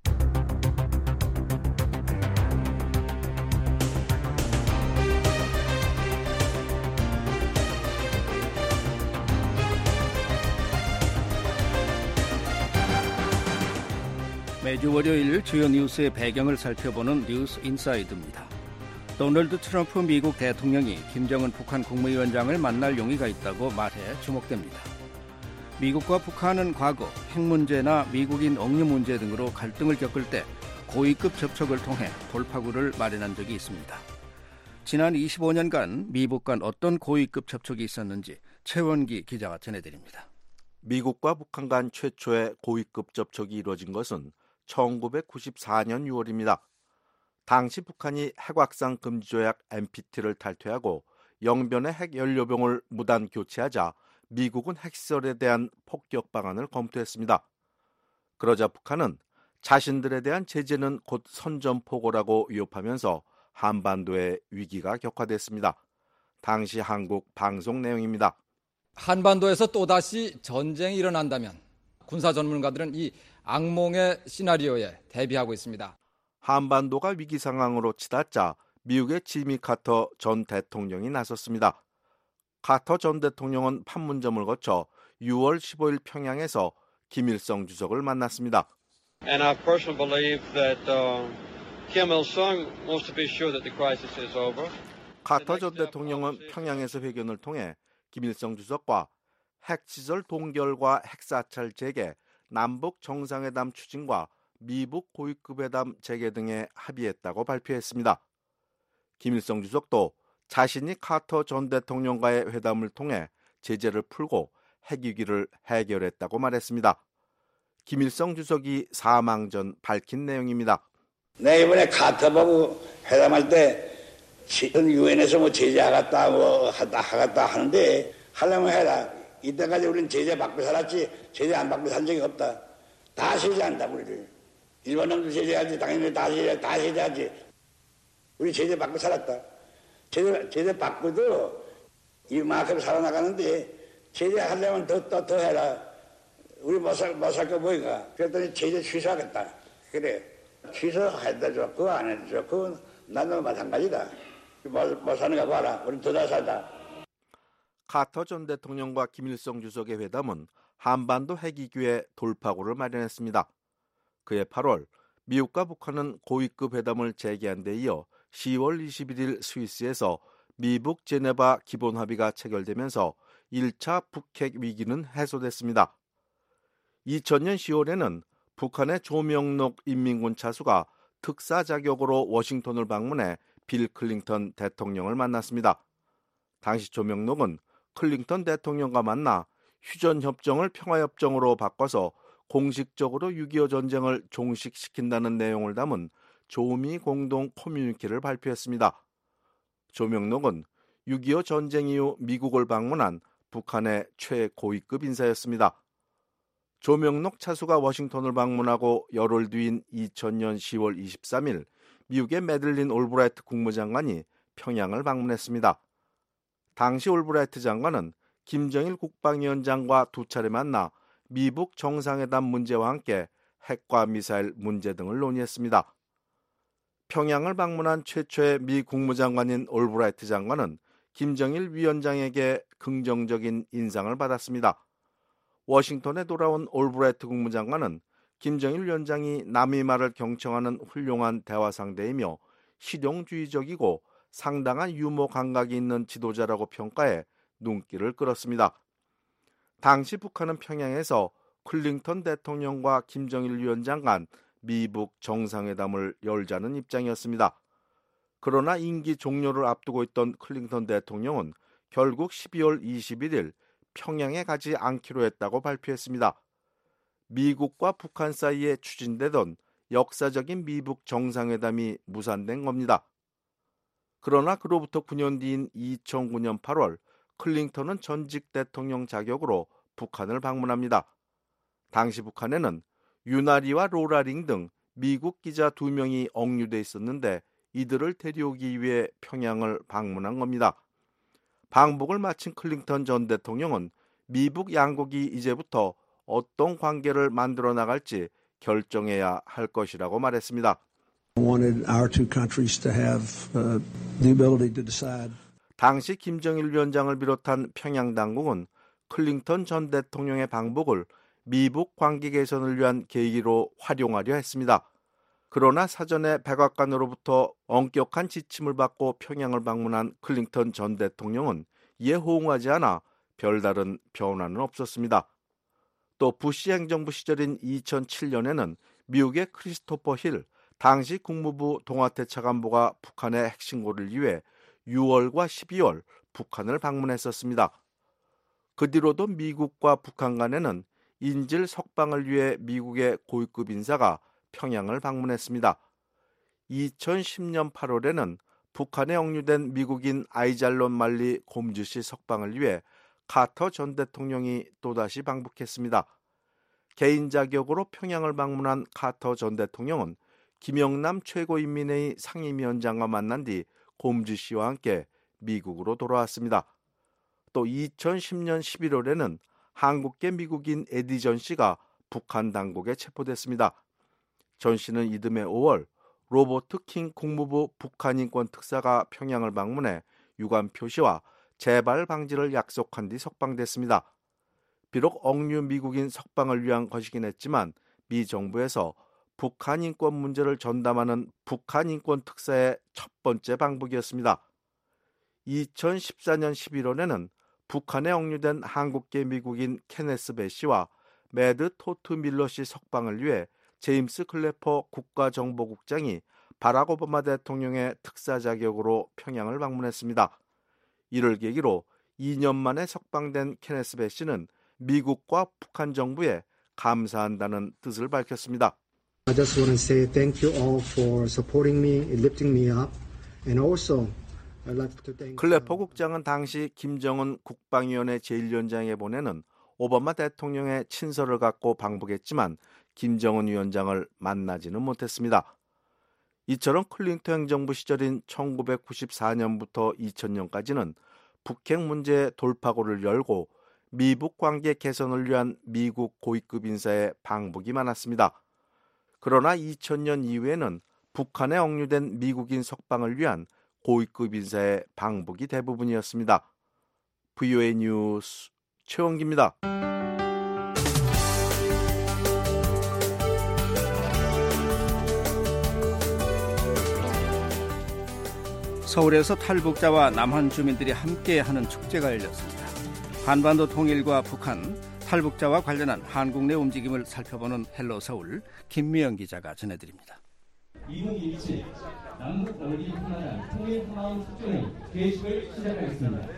매주 월요일 주요 뉴스의 배경을 살펴보는 뉴스 인사이드입니다. 도널드 트럼프 미국 대통령이 김정은 북한 국무위원장을 만날 용의가 있다고 말해 주목됩니다. 미국과 북한은 과거 핵 문제나 미국인 억류 문제 등으로 갈등을 겪을 때 고위급 접촉을 통해 돌파구를 마련한 적이 있습니다. 지난 이십오 년간 미북 간 어떤 고위급 접촉이 있었는지 최원기 기자가 전해드립니다. 미국과 북한 간 최초의 고위급 접촉이 이루어진 것은 천구백구십사 년 유월입니다. 당시 북한이 핵확산 금지조약 엔피티를 탈퇴하고 영변의 핵연료병을 무단 교체하자 미국은 핵시설에 대한 폭격 방안을 검토했습니다. 그러자 북한은 자신들에 대한 제재는 곧 선전포고라고 위협하면서 한반도의 위기가 격화됐습니다. 당시 한국 방송 내용입니다. 한반도에서 또다시 전쟁이 일어난다면 군사 전문가들은 이 악몽의 시나리오에 대비하고 있습니다. 한반도가 위기 상황으로 치닫자 미국의 지미 카터 전 대통령이 나섰습니다. 카터 전 대통령은 판문점을 거쳐 유월 십오일 평양에서 김일성 주석을 만났습니다. And I personally believe that uh, Kim Il-sung wants to be sure that the crisis is over. 카터 전 대통령은 평양에서 회견을 통해 김일성 주석과 핵시설 동결과 핵사찰 재개, 남북 정상회담 추진과 미북 고위급 회담 재개 등에 합의했다고 발표했습니다. 김일성 주석도 자신이 카터 전 대통령과의 회담을 통해 제재를 풀고 핵위기를 해결했다고 말했습니다. 김일성 주석이 사망 전 밝힌 내용입니다. 내 이번에 카터하고 회담할 때 유엔에서 뭐 제재하겠다 뭐 하다 하겠다 하는데 하려면 해라. 이때까지 우리는 제재 받고 살았지 제재 안 받고 산 적이 없다. 다 제재한다 우리를. 일본 놈도 제재하지 당연히 다 제재 다 제재하지. 우리 제재 받고 살았다. 제재 제재 받고도 이만큼 살아나가는데 제재하려면 더 더 더 해라. 우리 못 살 못 살 거 뭐인가? 그랬더니 제재 취소하겠다. 그래 취소해도 좋고 안 해도 좋고 나도 마찬가지다. 못, 못 사는 거 봐라. 우리 더 잘 살다. 카터 전 대통령과 김일성 주석의 회담은 한반도 핵위기의 돌파구를 마련했습니다. 그해 팔월 미국과 북한은 고위급 회담을 재개한 데 이어 시월 이십일일 스위스에서 미북 제네바 기본합의가 체결되면서 일 차 북핵 위기는 해소됐습니다. 이천년 시월에는 북한의 조명록 인민군 차수가 특사 자격으로 워싱턴을 방문해 빌 클린턴 대통령을 만났습니다. 당시 조명록은 클린턴 대통령과 만나 휴전협정을 평화협정으로 바꿔서 공식적으로 육이오 전쟁을 종식시킨다는 내용을 담은 조미 공동 커뮤니케를 발표했습니다. 조명록은 육이오 전쟁 이후 미국을 방문한 북한의 최고위급 인사였습니다. 조명록 차수가 워싱턴을 방문하고 열흘 뒤인 이천년 시월 이십삼일 미국의 매들린 올브라이트 국무장관이 평양을 방문했습니다. 당시 올브라이트 장관은 김정일 국방위원장과 두 차례 만나 미북 정상회담 문제와 함께 핵과 미사일 문제 등을 논의했습니다. 평양을 방문한 최초의 미 국무장관인 올브라이트 장관은 김정일 위원장에게 긍정적인 인상을 받았습니다. 워싱턴에 돌아온 올브라이트 국무장관은 김정일 위원장이 남의 말을 경청하는 훌륭한 대화 상대이며 실용주의적이고 상당한 유머 감각이 있는 지도자라고 평가해 눈길을 끌었습니다. 당시 북한은 평양에서 클린턴 대통령과 김정일 위원장 간 미북 정상회담을 열자는 입장이었습니다. 그러나 임기 종료를 앞두고 있던 클린턴 대통령은 결국 십이월 이십일일 평양에 가지 않기로 했다고 발표했습니다. 미국과 북한 사이에 추진되던 역사적인 미북 정상회담이 무산된 겁니다. 그러나 그로부터 구 년 뒤인 이천구년 팔월 클린턴은 전직 대통령 자격으로 북한을 방문합니다. 당시 북한에는 유나리와 로라링 등 미국 기자 두 명이 억류돼 있었는데 이들을 데려오기 위해 평양을 방문한 겁니다. 방북을 마친 클린턴 전 대통령은 미북 양국이 이제부터 어떤 관계를 만들어 나갈지 결정해야 할 것이라고 말했습니다. 당시 김정일 위원장을 비롯한 평양 당국은 클린턴 전 대통령의 방북을 미북 관계 개선을 위한 계기로 활용하려 했습니다. 그러나 사전에 백악관으로부터 엄격한 지침을 받고 평양을 방문한 클린턴 전 대통령은 이에 호응하지 않아 별다른 변화는 없었습니다. 또 부시 행정부 시절인 이천칠년에는 미국의 크리스토퍼 힐 당시 국무부 동아태 차관보가 북한의 핵신고를 위해 유월과 십이월 북한을 방문했었습니다. 그 뒤로도 미국과 북한 간에는 인질 석방을 위해 미국의 고위급 인사가 평양을 방문했습니다. 이천십년 팔월에는 북한에 억류된 미국인 아이잘론 말리 곰주시 석방을 위해 카터 전 대통령이 또다시 방북했습니다. 개인 자격으로 평양을 방문한 카터 전 대통령은 김영남 최고인민회의 상임위원장과 만난 뒤 곰주시와 함께 미국으로 돌아왔습니다. 또 이천십년 십일월에는 한국계 미국인 에디 전 씨가 북한 당국에 체포됐습니다. 전 씨는 이듬해 오월 로버트 킹 국무부 북한인권 특사가 평양을 방문해 유감 표시와 재발 방지를 약속한 뒤 석방됐습니다. 비록 억류 미국인 석방을 위한 것이긴 했지만 미 정부에서 북한 인권 문제를 전담하는 북한 인권 특사의 첫 번째 방북이었습니다. 이천십사년 십일월에는 북한에 억류된 한국계 미국인 케네스 배 씨와 매드 토트 밀러 씨 석방을 위해 제임스 클래퍼 국가정보국장이 바락 오바마 대통령의 특사 자격으로 평양을 방문했습니다. 이를 계기로 이 년 만에 석방된 케네스 배 씨는 미국과 북한 정부의 감사한다는 뜻을 밝혔습니다. I just want to say thank you all for supporting me, lifting me up, and also I'd like to thank. 클래퍼 국장은 당시 김정은 국방위원회 제일 위원장에 보내는 오바마 대통령의 친서를 갖고 방북했지만 김정은 위원장을 만나지는 못했습니다. 이처럼 클린턴 행정부 시절인 천구백구십사 년부터 이천 년까지는 북핵 문제 돌파구를 열고 미북 관계 개선을 위한 미국 고위급 인사의 방북이 많았습니다. 그러나 이천 년 이후에는 북한에 억류된 미국인 석방을 위한 고위급 인사의 방북이 대부분이었습니다. 브이오에이 뉴스 최원기입니다. 서울에서 탈북자와 남한 주민들이 함께하는 축제가 열렸습니다. 한반도 통일과 북한, 탈북자와 관련한 한국 내 움직임을 살펴보는 헬로 서울 김미영 기자가 전해드립니다. 이백이십칠 남북 어린 하나당 통일 마음 축제는 개식을 시작하겠습니다.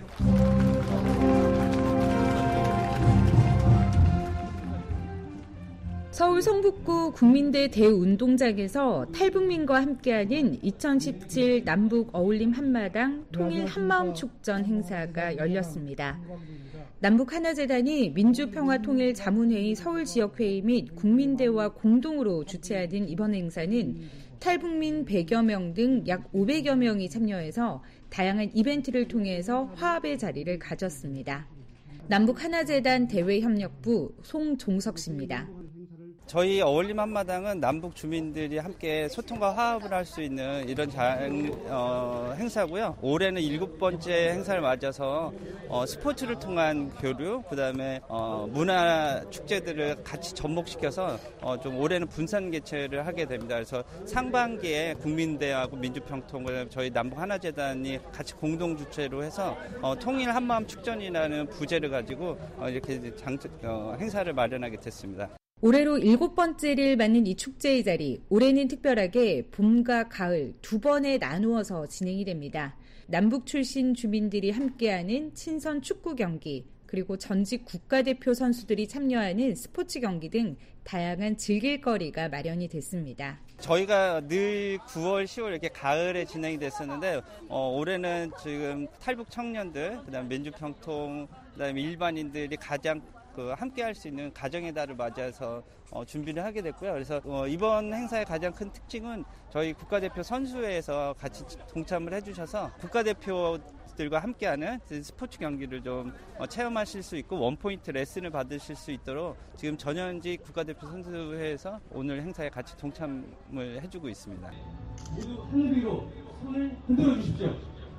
서울 성북구 국민대 대운동장에서 탈북민과 함께하는 이천십칠 남북 어울림 한마당 통일 한마음 축전 행사가 열렸습니다. 남북 하나재단이 민주평화통일 자문회의 서울지역회의 및 국민대와 공동으로 주최하는 이번 행사는 탈북민 백여 명 등 약 오백여 명이 참여해서 다양한 이벤트를 통해서 화합의 자리를 가졌습니다. 남북 하나재단 대외협력부 송종석 씨입니다. 저희 어울림 한마당은 남북 주민들이 함께 소통과 화합을 할 수 있는 이런 자, 어, 행사고요. 올해는 일곱 번째 행사를 맞아서 어, 스포츠를 통한 교류, 그다음에 어, 문화 축제들을 같이 접목시켜서 어, 좀 올해는 분산 개최를 하게 됩니다. 그래서 상반기에 국민대하고 민주평통을 저희 남북 하나재단이 같이 공동 주최로 해서 어, 통일 한마음 축전이라는 부제를 가지고 어, 이렇게 장, 어, 행사를 마련하게 됐습니다. 올해로 일곱 번째를 맞는 이 축제의 자리, 올해는 특별하게 봄과 가을 두 번에 나누어서 진행이 됩니다. 남북 출신 주민들이 함께하는 친선 축구 경기, 그리고 전직 국가대표 선수들이 참여하는 스포츠 경기 등 다양한 즐길거리가 마련이 됐습니다. 저희가 늘 구월, 시월 이렇게 가을에 진행이 됐었는데 어, 올해는 지금 탈북 청년들, 그다음 민주평통, 그다음에 일반인들이 가장 그 함께 할 수 있는 가정의 달을 맞이해서 어, 준비를 하게 됐고요. 그래서 어, 이번 행사의 가장 큰 특징은 저희 국가대표 선수회에서 같이 동참을 해주셔서 국가대표들과 함께하는 스포츠 경기를 좀 어, 체험하실 수 있고 원포인트 레슨을 받으실 수 있도록 지금 전현직 국가대표 선수회에서 오늘 행사에 같이 동참을 해주고 있습니다. 모두 하늘 위로 손을 흔들어 주십시오.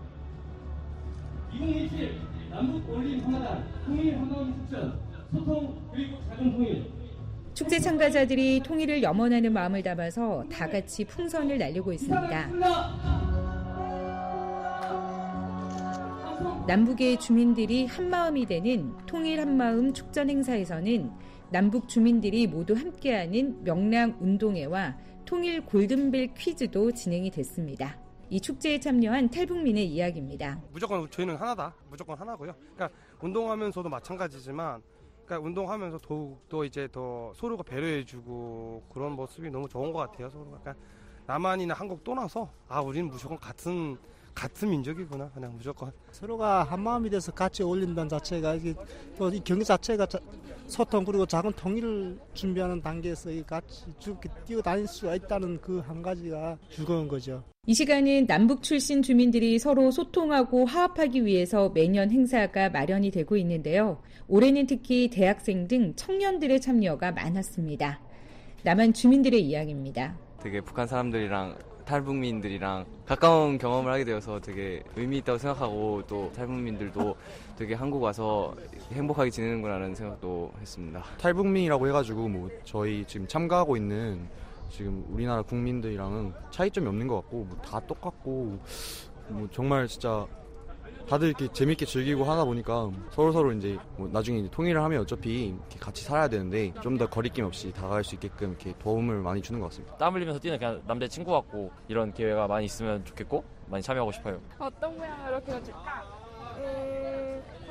이천이십칠 남북 어울림 하나당 통일 한마음 축전 소통 그리고 작은 통일. 축제 참가자들이 통일을 염원하는 마음을 담아서 다 같이 풍선을 날리고 있습니다. 남북의 주민들이 한마음이 되는 통일 한마음 축전 행사에서는 남북 주민들이 모두 함께하는 명랑 운동회와 통일 골든벨 퀴즈도 진행이 됐습니다. 이 축제에 참여한 탈북민의 이야기입니다. 무조건 저희는 하나다. 무조건 하나고요. 그러니까 운동하면서도 마찬가지지만 그러니까 운동하면서 더욱더 이제 더 서로가 배려해주고 그런 모습이 너무 좋은 것 같아요. 서로가 그러니까 남한이나 한국 떠나서 아 우리는 무조건 같은 같은 민족이구나. 그냥 무조건 서로가 한 마음이 돼서 같이 어울린다는 자체가 이게 또 이 경기 자체가 자, 소통 그리고 작은 통일을 준비하는 단계에서 같이 쭉 뛰어다닐 수가 있다는 그 한 가지가 즐거운 거죠. 이 시간은 남북 출신 주민들이 서로 소통하고 화합하기 위해서 매년 행사가 마련이 되고 있는데요. 올해는 특히 대학생 등 청년들의 참여가 많았습니다. 남한 주민들의 이야기입니다. 되게 북한 사람들이랑 탈북민들이랑 가까운 경험을 하게 되어서 되게 의미 있다고 생각하고 또 탈북민들도 되게 한국 와서 행복하게 지내는구나라는 생각도 했습니다. 탈북민이라고 해가지고 뭐 저희 지금 참가하고 있는 지금 우리나라 국민들이랑은 차이점이 없는 것 같고 뭐 다 똑같고 뭐 정말 진짜 다들 이렇게 재밌게 즐기고 하다 보니까 서로 서로 이제 뭐 나중에 이제 통일을 하면 어차피 이렇게 같이 살아야 되는데 좀 더 거리낌 없이 다가갈 수 있게끔 이렇게 도움을 많이 주는 것 같습니다. 땀 흘리면서 뛰는 그냥 남자 친구 같고 이런 기회가 많이 있으면 좋겠고 많이 참여하고 싶어요. 어떤 모양으로 그려줄까? 음, 고양이?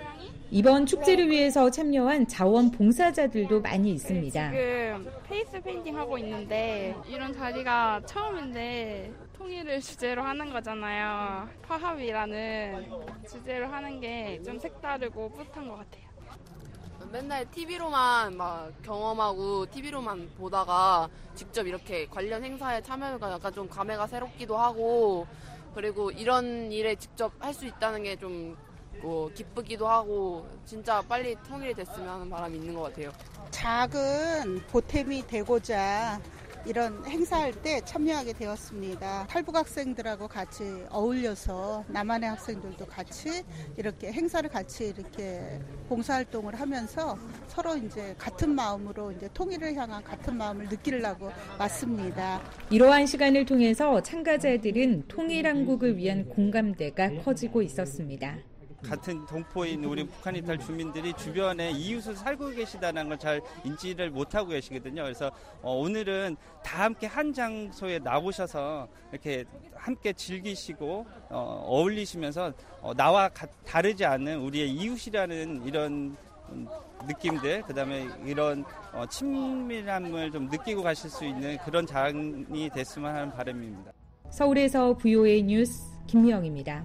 이번 축제를 위해서 참여한 자원봉사자들도 많이 있습니다. 지금 페이스 페인팅 하고 있는데 이런 자리가 처음인데 통일을 주제로 하는 거잖아요. 화합이라는 주제로 하는 게 좀 색다르고 뿌듯한 것 같아요. 맨날 티비로만 막 경험하고 티비로만 보다가 직접 이렇게 관련 행사에 참여하니까 약간 좀 감회가 새롭기도 하고 그리고 이런 일에 직접 할 수 있다는 게 좀 뭐 기쁘기도 하고 진짜 빨리 통일이 됐으면 하는 바람이 있는 것 같아요. 작은 보탬이 되고자 이런 행사할 때 참여하게 되었습니다. 탈북 학생들하고 같이 어울려서 남한의 학생들도 같이 이렇게 행사를 같이 이렇게 봉사활동을 하면서 서로 이제 같은 마음으로 이제 통일을 향한 같은 마음을 느끼려고 왔습니다. 이러한 시간을 통해서 참가자들은 통일한국을 위한 공감대가 커지고 있었습니다. 같은 동포인 우리 북한 이탈 주민들이 주변에 이웃을 살고 계시다는 걸 잘 인지를 못하고 계시거든요. 그래서 어, 오늘은 다 함께 한 장소에 나오셔서 이렇게 함께 즐기시고 어, 어울리시면서 어, 나와 가, 다르지 않은 우리의 이웃이라는 이런 음, 느낌들, 그다음에 이런 어, 친밀함을 좀 느끼고 가실 수 있는 그런 장이 됐으면 하는 바람입니다. 서울에서 브이오에이 뉴스 김미영입니다.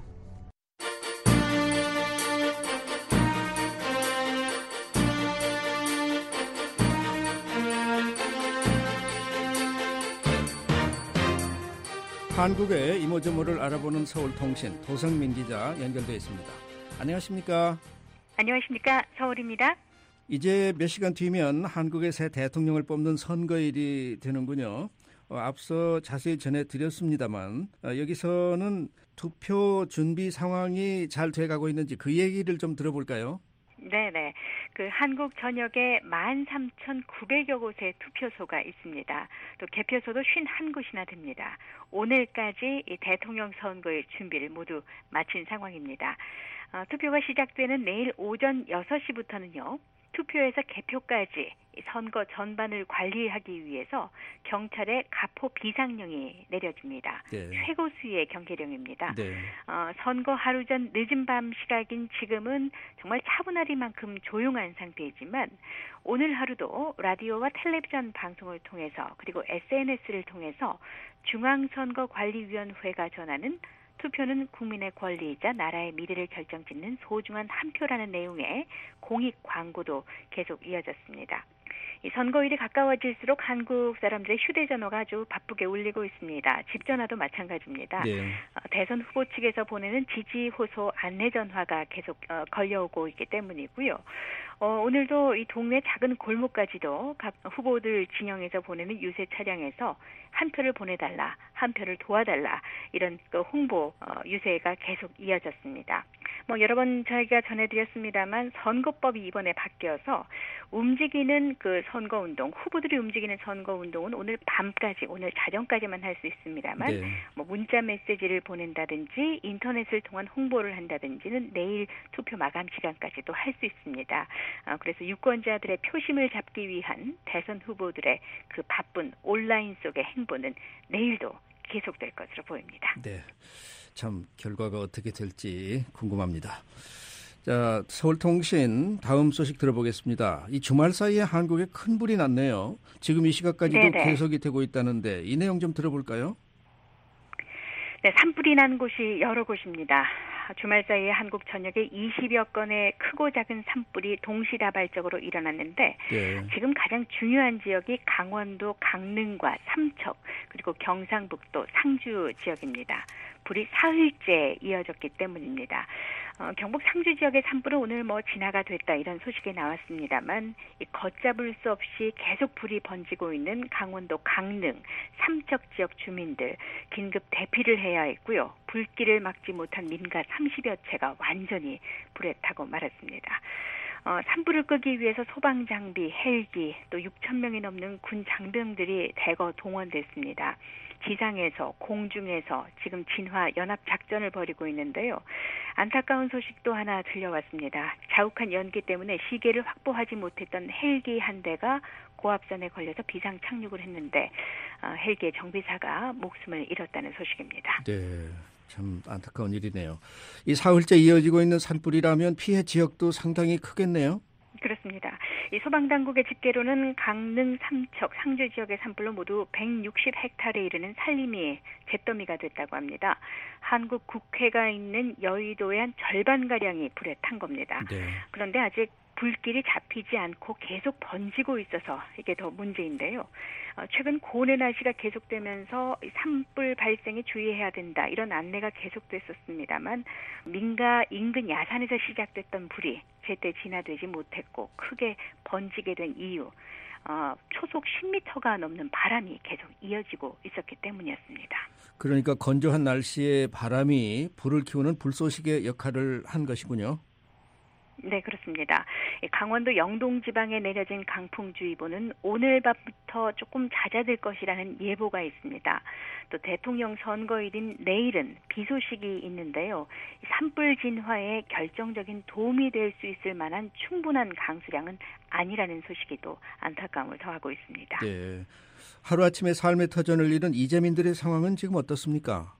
한국의 이모저모를 알아보는 서울통신 도성민 기자 연결되어 있습니다. 안녕하십니까? 안녕하십니까? 서울입니다. 이제 몇 시간 뒤면 한국의 새 대통령을 뽑는 선거일이 되는군요. 어, 앞서 자세히 전해드렸습니다만 어, 여기서는 투표 준비 상황이 잘 돼가고 있는지 그 얘기를 좀 들어볼까요? 네네. 그 한국 전역에 만 삼천구백여 곳의 투표소가 있습니다. 또 개표소도 오십일 곳이나 됩니다. 오늘까지 이 대통령 선거의 준비를 모두 마친 상황입니다. 어, 투표가 시작되는 내일 오전 여섯 시부터는요. 투표에서 개표까지 선거 전반을 관리하기 위해서 경찰의 가포 비상령이 내려집니다. 네. 최고 수위의 경계령입니다. 네. 어, 선거 하루 전 늦은 밤 시각인 지금은 정말 차분하리만큼 조용한 상태이지만 오늘 하루도 라디오와 텔레비전 방송을 통해서 그리고 에스엔에스를 통해서 중앙선거관리위원회가 전하는 투표는 국민의 권리이자 나라의 미래를 결정짓는 소중한 한 표라는 내용의 공익 광고도 계속 이어졌습니다. 이 선거일이 가까워질수록 한국 사람들의 휴대전화가 아주 바쁘게 울리고 있습니다. 집전화도 마찬가지입니다. 네. 어, 대선 후보 측에서 보내는 지지 호소 안내 전화가 계속 어, 걸려오고 있기 때문이고요. 어, 오늘도 이 동네 작은 골목까지도 각 후보들 진영에서 보내는 유세 차량에서 한 표를 보내달라, 한 표를 도와달라 이런 그 홍보 어, 유세가 계속 이어졌습니다. 뭐 여러 번 저희가 전해드렸습니다만 선거법이 이번에 바뀌어서 움직이는 그 선거운동, 후보들이 움직이는 선거운동은 오늘 밤까지, 오늘 자정까지만 할 수 있습니다만 네. 뭐 문자 메시지를 보낸다든지 인터넷을 통한 홍보를 한다든지는 내일 투표 마감 시간까지도 할 수 있습니다. 어, 그래서 유권자들의 표심을 잡기 위한 대선 후보들의 그 바쁜 온라인 속의 행보는 내일도 계속될 것으로 보입니다. 네, 참 결과가 어떻게 될지 궁금합니다. 자, 서울통신 다음 소식 들어보겠습니다. 이 주말 사이에 한국에 큰 불이 났네요. 지금 이 시각까지도 네네. 계속이 되고 있다는데 이 내용 좀 들어볼까요? 네, 산불이 난 곳이 여러 곳입니다. 주말 사이에 한국 전역에 이십여 건의 크고 작은 산불이 동시다발적으로 일어났는데 네. 지금 가장 중요한 지역이 강원도 강릉과 삼척 그리고 경상북도 상주 지역입니다. 불이 사흘째 이어졌기 때문입니다. 어, 경북 상주 지역의 산불은 오늘 뭐 진화가 됐다 이런 소식이 나왔습니다만 이 걷잡을 수 없이 계속 불이 번지고 있는 강원도 강릉, 삼척 지역 주민들 긴급 대피를 해야 했고요. 불길을 막지 못한 민가 삼십여 채가 완전히 불에 타고 말았습니다. 어, 산불을 끄기 위해서 소방장비, 헬기 또 육천 명이 넘는 군 장병들이 대거 동원됐습니다. 지상에서 공중에서 지금 진화 연합 작전을 벌이고 있는데요. 안타까운 소식도 하나 들려왔습니다. 자욱한 연기 때문에 시계를 확보하지 못했던 헬기 한 대가 고압선에 걸려서 비상 착륙을 했는데 어, 헬기의 정비사가 목숨을 잃었다는 소식입니다. 네, 참 안타까운 일이네요. 이 사흘째 이어지고 있는 산불이라면 피해 지역도 상당히 크겠네요. 그렇습니다. 이 소방당국의 집계로는 강릉, 삼척, 상주 지역의 산불로 모두 백육십 헥타르에 이르는 산림이 잿더미가 됐다고 합니다. 한국 국회가 있는 여의도의 한 절반가량이 불에 탄 겁니다. 네. 그런데 아직 불길이 잡히지 않고 계속 번지고 있어서 이게 더 문제인데요. 어, 최근 고온의 날씨가 계속되면서 산불 발생에 주의해야 된다 이런 안내가 계속됐었습니다만 민가 인근 야산에서 시작됐던 불이 제때 진화되지 못했고 크게 번지게 된 이유 어, 초속 십 미터가 넘는 바람이 계속 이어지고 있었기 때문이었습니다. 그러니까 건조한 날씨에 바람이 불을 키우는 불쏘시개 역할을 한 것이군요. 네, 그렇습니다. 강원도 영동 지방에 내려진 강풍주의보는 오늘 밤부터 조금 잦아들 것이라는 예보가 있습니다. 또 대통령 선거일인 내일은 비 소식이 있는데요. 산불 진화에 결정적인 도움이 될 수 있을 만한 충분한 강수량은 아니라는 소식이 또 안타까움을 더하고 있습니다. 네, 하루아침에 삶의 터전을 잃은 이재민들의 상황은 지금 어떻습니까?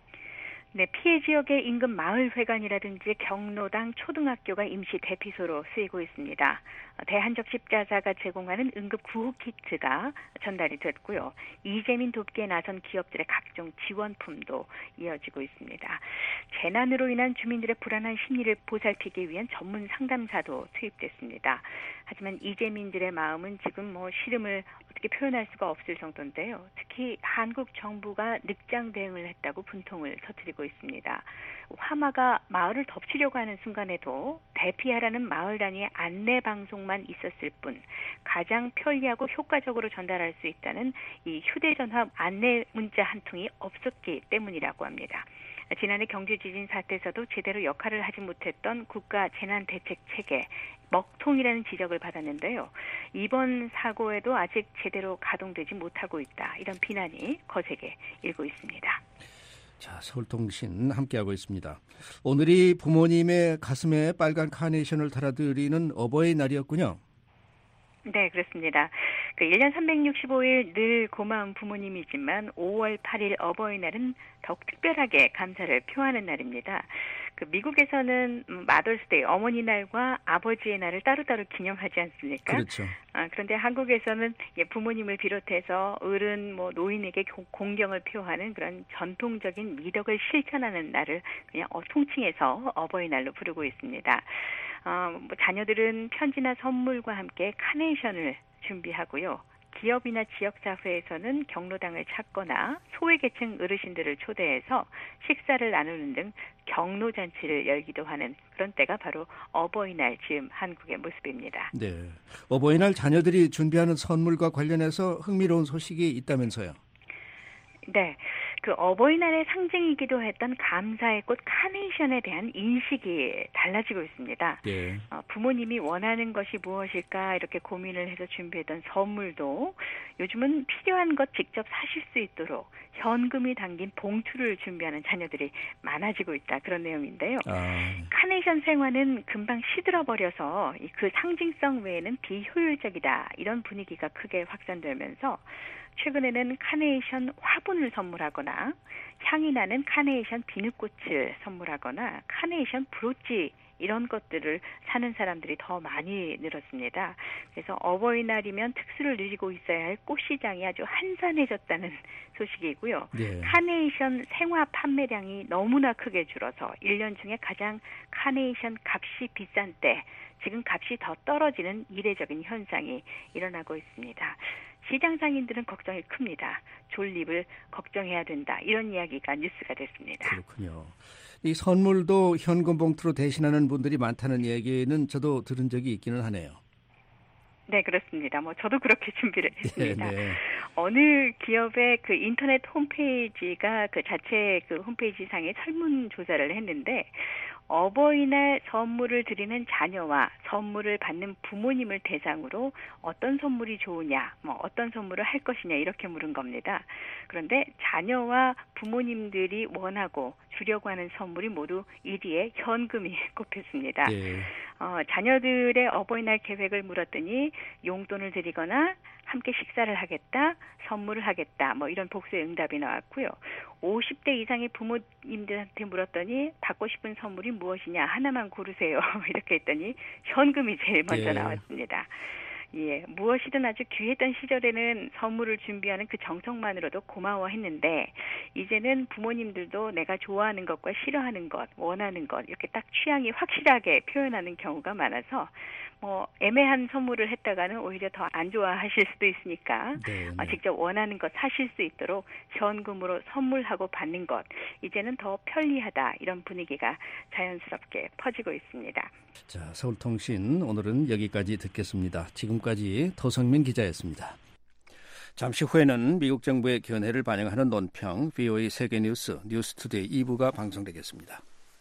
네, 피해 지역의 인근 마을회관이라든지 경로당 초등학교가 임시 대피소로 쓰이고 있습니다. 대한적십자사가 제공하는 응급 구호 키트가 전달이 됐고요. 이재민 돕기에 나선 기업들의 각종 지원품도 이어지고 있습니다. 재난으로 인한 주민들의 불안한 심리를 보살피기 위한 전문 상담사도 투입됐습니다. 하지만 이재민들의 마음은 지금 뭐 시름을 어떻게 표현할 수가 없을 정도인데요. 특히 한국 정부가 늑장 대응을 했다고 분통을 터뜨리고 있습니다. 화마가 마을을 덮치려고 하는 순간에도 대피하라는 마을 단위의 안내 방송만 있었을 뿐 가장 편리하고 효과적으로 전달할 수 있다는 이 휴대전화 안내 문자 한 통이 없었기 때문이라고 합니다. 지난해 경주지진 사태에서도 제대로 역할을 하지 못했던 국가 재난대책체계 먹통이라는 지적을 받았는데요. 이번 사고에도 아직 제대로 가동되지 못하고 있다. 이런 비난이 거세게 일고 있습니다. 자, 서울통신 함께하고 있습니다. 오늘이 부모님의 가슴에 빨간 카네이션을 달아드리는 어버이날이었군요. 네, 그렇습니다. 그 일 년 삼백육십오 일 늘 고마운 부모님이지만 오월 팔일 어버이날은 더욱 특별하게 감사를 표하는 날입니다. 그 미국에서는 마더스데이, 어머니 날과 아버지의 날을 따로따로 기념하지 않습니까? 그렇죠. 아, 그런데 한국에서는 부모님을 비롯해서 어른, 뭐 노인에게 공경을 표하는 그런 전통적인 미덕을 실천하는 날을 그냥 통칭해서 어버이날로 부르고 있습니다. 어, 뭐 자녀들은 편지나 선물과 함께 카네이션을 준비하고요. 기업이나 지역사회에서는 경로당을 찾거나 소외계층 어르신들을 초대해서 식사를 나누는 등 경로잔치를 열기도 하는 그런 때가 바로 어버이날 즈음 한국의 모습입니다. 네, 어버이날 자녀들이 준비하는 선물과 관련해서 흥미로운 소식이 있다면서요? 네, 그 어버이날의 상징이기도 했던 감사의 꽃 카네이션에 대한 인식이 달라지고 있습니다. 네. 어, 부모님이 원하는 것이 무엇일까 이렇게 고민을 해서 준비했던 선물도 요즘은 필요한 것 직접 사실 수 있도록 현금이 담긴 봉투를 준비하는 자녀들이 많아지고 있다. 그런 내용인데요. 아. 카네이션 생활은 금방 시들어버려서 그 상징성 외에는 비효율적이다. 이런 분위기가 크게 확산되면서 최근에는 카네이션 화분을 선물하거나 향이 나는 카네이션 비누꽃을 선물하거나 카네이션 브로치 이런 것들을 사는 사람들이 더 많이 늘었습니다. 그래서 어버이날이면 특수를 누리고 있어야 할 꽃시장이 아주 한산해졌다는 소식이고요. 네. 카네이션 생화 판매량이 너무나 크게 줄어서 일 년 중에 가장 카네이션 값이 비싼 때 지금 값이 더 떨어지는 이례적인 현상이 일어나고 있습니다. 시장 상인들은 걱정이 큽니다. 존립을 걱정해야 된다. 이런 이야기가 뉴스가 됐습니다. 그렇군요. 이 선물도 현금 봉투로 대신하는 분들이 많다는 얘기는 저도 들은 적이 있기는 하네요. 네, 그렇습니다. 뭐 저도 그렇게 준비를 했습니다. 네, 네. 어느 기업의 그 인터넷 홈페이지가 그 자체 그 홈페이지 상에 설문 조사를 했는데 어버이날 선물을 드리는 자녀와 선물을 받는 부모님을 대상으로 어떤 선물이 좋으냐, 뭐 어떤 선물을 할 것이냐 이렇게 물은 겁니다. 그런데 자녀와 부모님들이 원하고 주려고 하는 선물이 모두 일 위에 현금이 꼽혔습니다. 네. 어, 자녀들의 어버이날 계획을 물었더니 용돈을 드리거나 함께 식사를 하겠다, 선물을 하겠다, 뭐 이런 복수의 응답이 나왔고요. 오십 대 이상의 부모님들한테 물었더니 받고 싶은 선물이 무엇이냐, 하나만 고르세요. 이렇게 했더니 현금이 제일 먼저 예. 나왔습니다. 예, 무엇이든 아주 귀했던 시절에는 선물을 준비하는 그 정성만으로도 고마워했는데 이제는 부모님들도 내가 좋아하는 것과 싫어하는 것, 원하는 것 이렇게 딱 취향이 확실하게 표현하는 경우가 많아서 뭐 애매한 선물을 했다가는 오히려 더 안 좋아하실 수도 있으니까 네, 네. 어, 직접 원하는 것 사실 수 있도록 현금으로 선물하고 받는 것 이제는 더 편리하다 이런 분위기가 자연스럽게 퍼지고 있습니다. 자, 서울통신 오늘은 여기까지 듣겠습니다. 지금까지 토성민 기자였습니다. 잠시 후에는 미국 정부의 견해를 반영하는 논평 브이오에이 세계뉴스 뉴스투데이 이 부가 방송되겠습니다.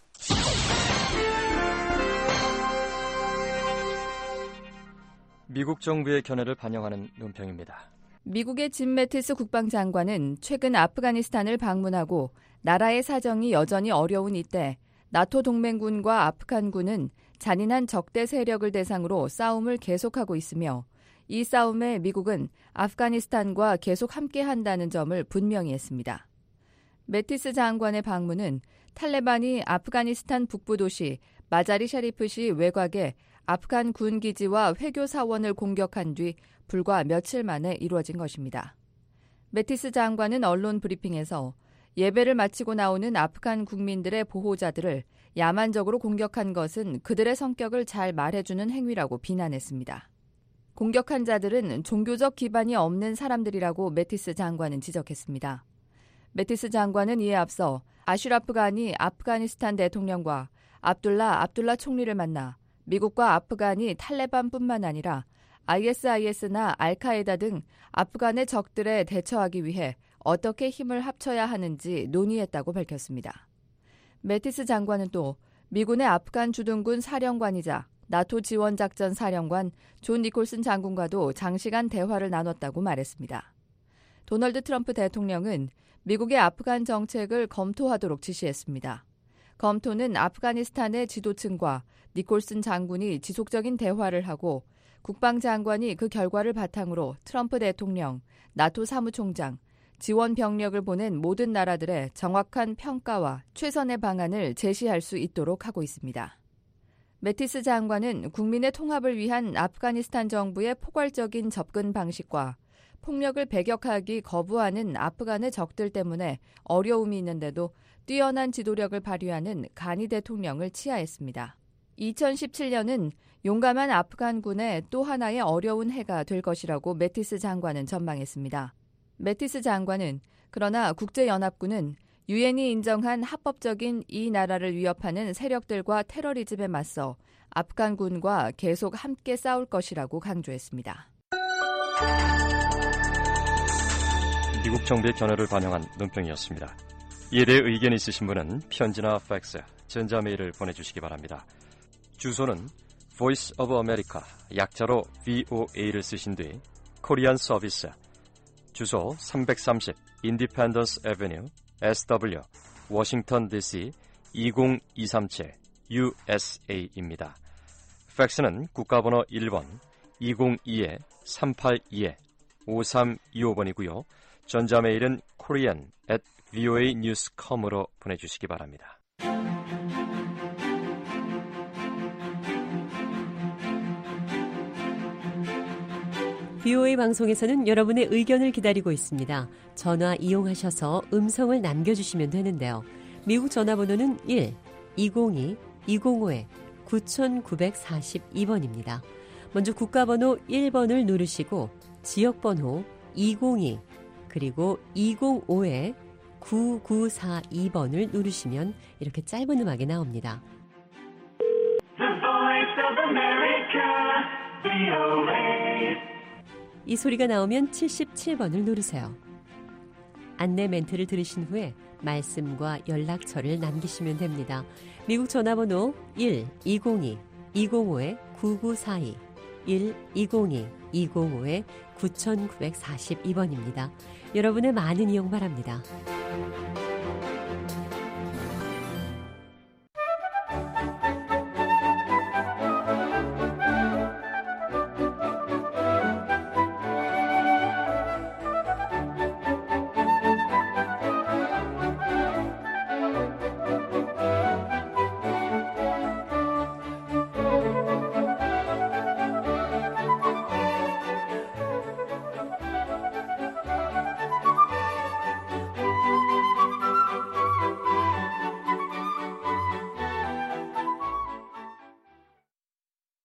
미국 정부의 견해를 반영하는 논평입니다. 미국의 짐 매티스 국방장관은 최근 아프가니스탄을 방문하고 나라의 사정이 여전히 어려운 이때 나토 동맹군과 아프간군은 잔인한 적대 세력을 대상으로 싸움을 계속하고 있으며 이 싸움에 미국은 아프가니스탄과 계속 함께한다는 점을 분명히 했습니다. 매티스 장관의 방문은 탈레반이 아프가니스탄 북부 도시 마자리 샤리프시 외곽에 아프간 군 기지와 회교 사원을 공격한 뒤 불과 며칠 만에 이루어진 것입니다. 매티스 장관은 언론 브리핑에서 예배를 마치고 나오는 아프간 국민들의 보호자들을 야만적으로 공격한 것은 그들의 성격을 잘 말해주는 행위라고 비난했습니다. 공격한 자들은 종교적 기반이 없는 사람들이라고 매티스 장관은 지적했습니다. 매티스 장관은 이에 앞서 아슈라프 간이 아프가니스탄 대통령과 압둘라 압둘라 총리를 만나 미국과 아프간이 탈레반뿐만 아니라 아이에스아이에스나 알카에다 등 아프간의 적들에 대처하기 위해 어떻게 힘을 합쳐야 하는지 논의했다고 밝혔습니다. 매티스 장관은 또 미군의 아프간 주둔군 사령관이자 나토 지원작전 사령관 존 니콜슨 장군과도 장시간 대화를 나눴다고 말했습니다. 도널드 트럼프 대통령은 미국의 아프간 정책을 검토하도록 지시했습니다. 검토는 아프가니스탄의 지도층과 니콜슨 장군이 지속적인 대화를 하고 국방장관이 그 결과를 바탕으로 트럼프 대통령, 나토 사무총장, 지원 병력을 보낸 모든 나라들의 정확한 평가와 최선의 방안을 제시할 수 있도록 하고 있습니다. 매티스 장관은 국민의 통합을 위한 아프가니스탄 정부의 포괄적인 접근 방식과 폭력을 배격하기 거부하는 아프간의 적들 때문에 어려움이 있는데도 뛰어난 지도력을 발휘하는 가니 대통령을 치하했습니다. 이천십칠 년은 용감한 아프간군의 또 하나의 어려운 해가 될 것이라고 매티스 장관은 전망했습니다. 매티스 장관은 그러나 국제연합군은 유엔이 인정한 합법적인 이 나라를 위협하는 세력들과 테러리즘에 맞서 아프간군과 계속 함께 싸울 것이라고 강조했습니다. 미국 정부의 견해를 반영한 논평이었습니다. 이에 대해 의견 있으신 분은 편지나 팩스, 전자메일을 보내주시기 바랍니다. 주소는 Voice of America, 약자로 브이오에이를 쓰신 뒤 코리안 서비스, 주소 삼백삼십 Independence Avenue, 에스더블유, 워싱턴 디씨 이공이삼칠 유에스에이입니다. 팩스는 국가번호 일 번 이공이 삼팔이 오삼이오 번이고요. 전자메일은 korean at voanews dot com으로 보내주시기 바랍니다. 브이오에이 방송에서는 여러분의 의견을 기다리고 있습니다. 전화 이용하셔서 음성을 남겨주시면 되는데요. 미국 전화번호는 일 이공이 이공오 구구사이 번입니다. 먼저 국가번호 일 번을 누르시고 지역번호 이공이 그리고 이공오 구구사이 번을 누르시면 이렇게 짧은 음악이 나옵니다. The Voice of America, 브이오에이. 이 소리가 나오면 칠십칠 번을 누르세요. 안내 멘트를 들으신 후에 말씀과 연락처를 남기시면 됩니다. 미국 전화번호 일 이공이 이공오 구구사이 일 이공이 이공오 구구사이 번입니다. 여러분의 많은 이용 바랍니다.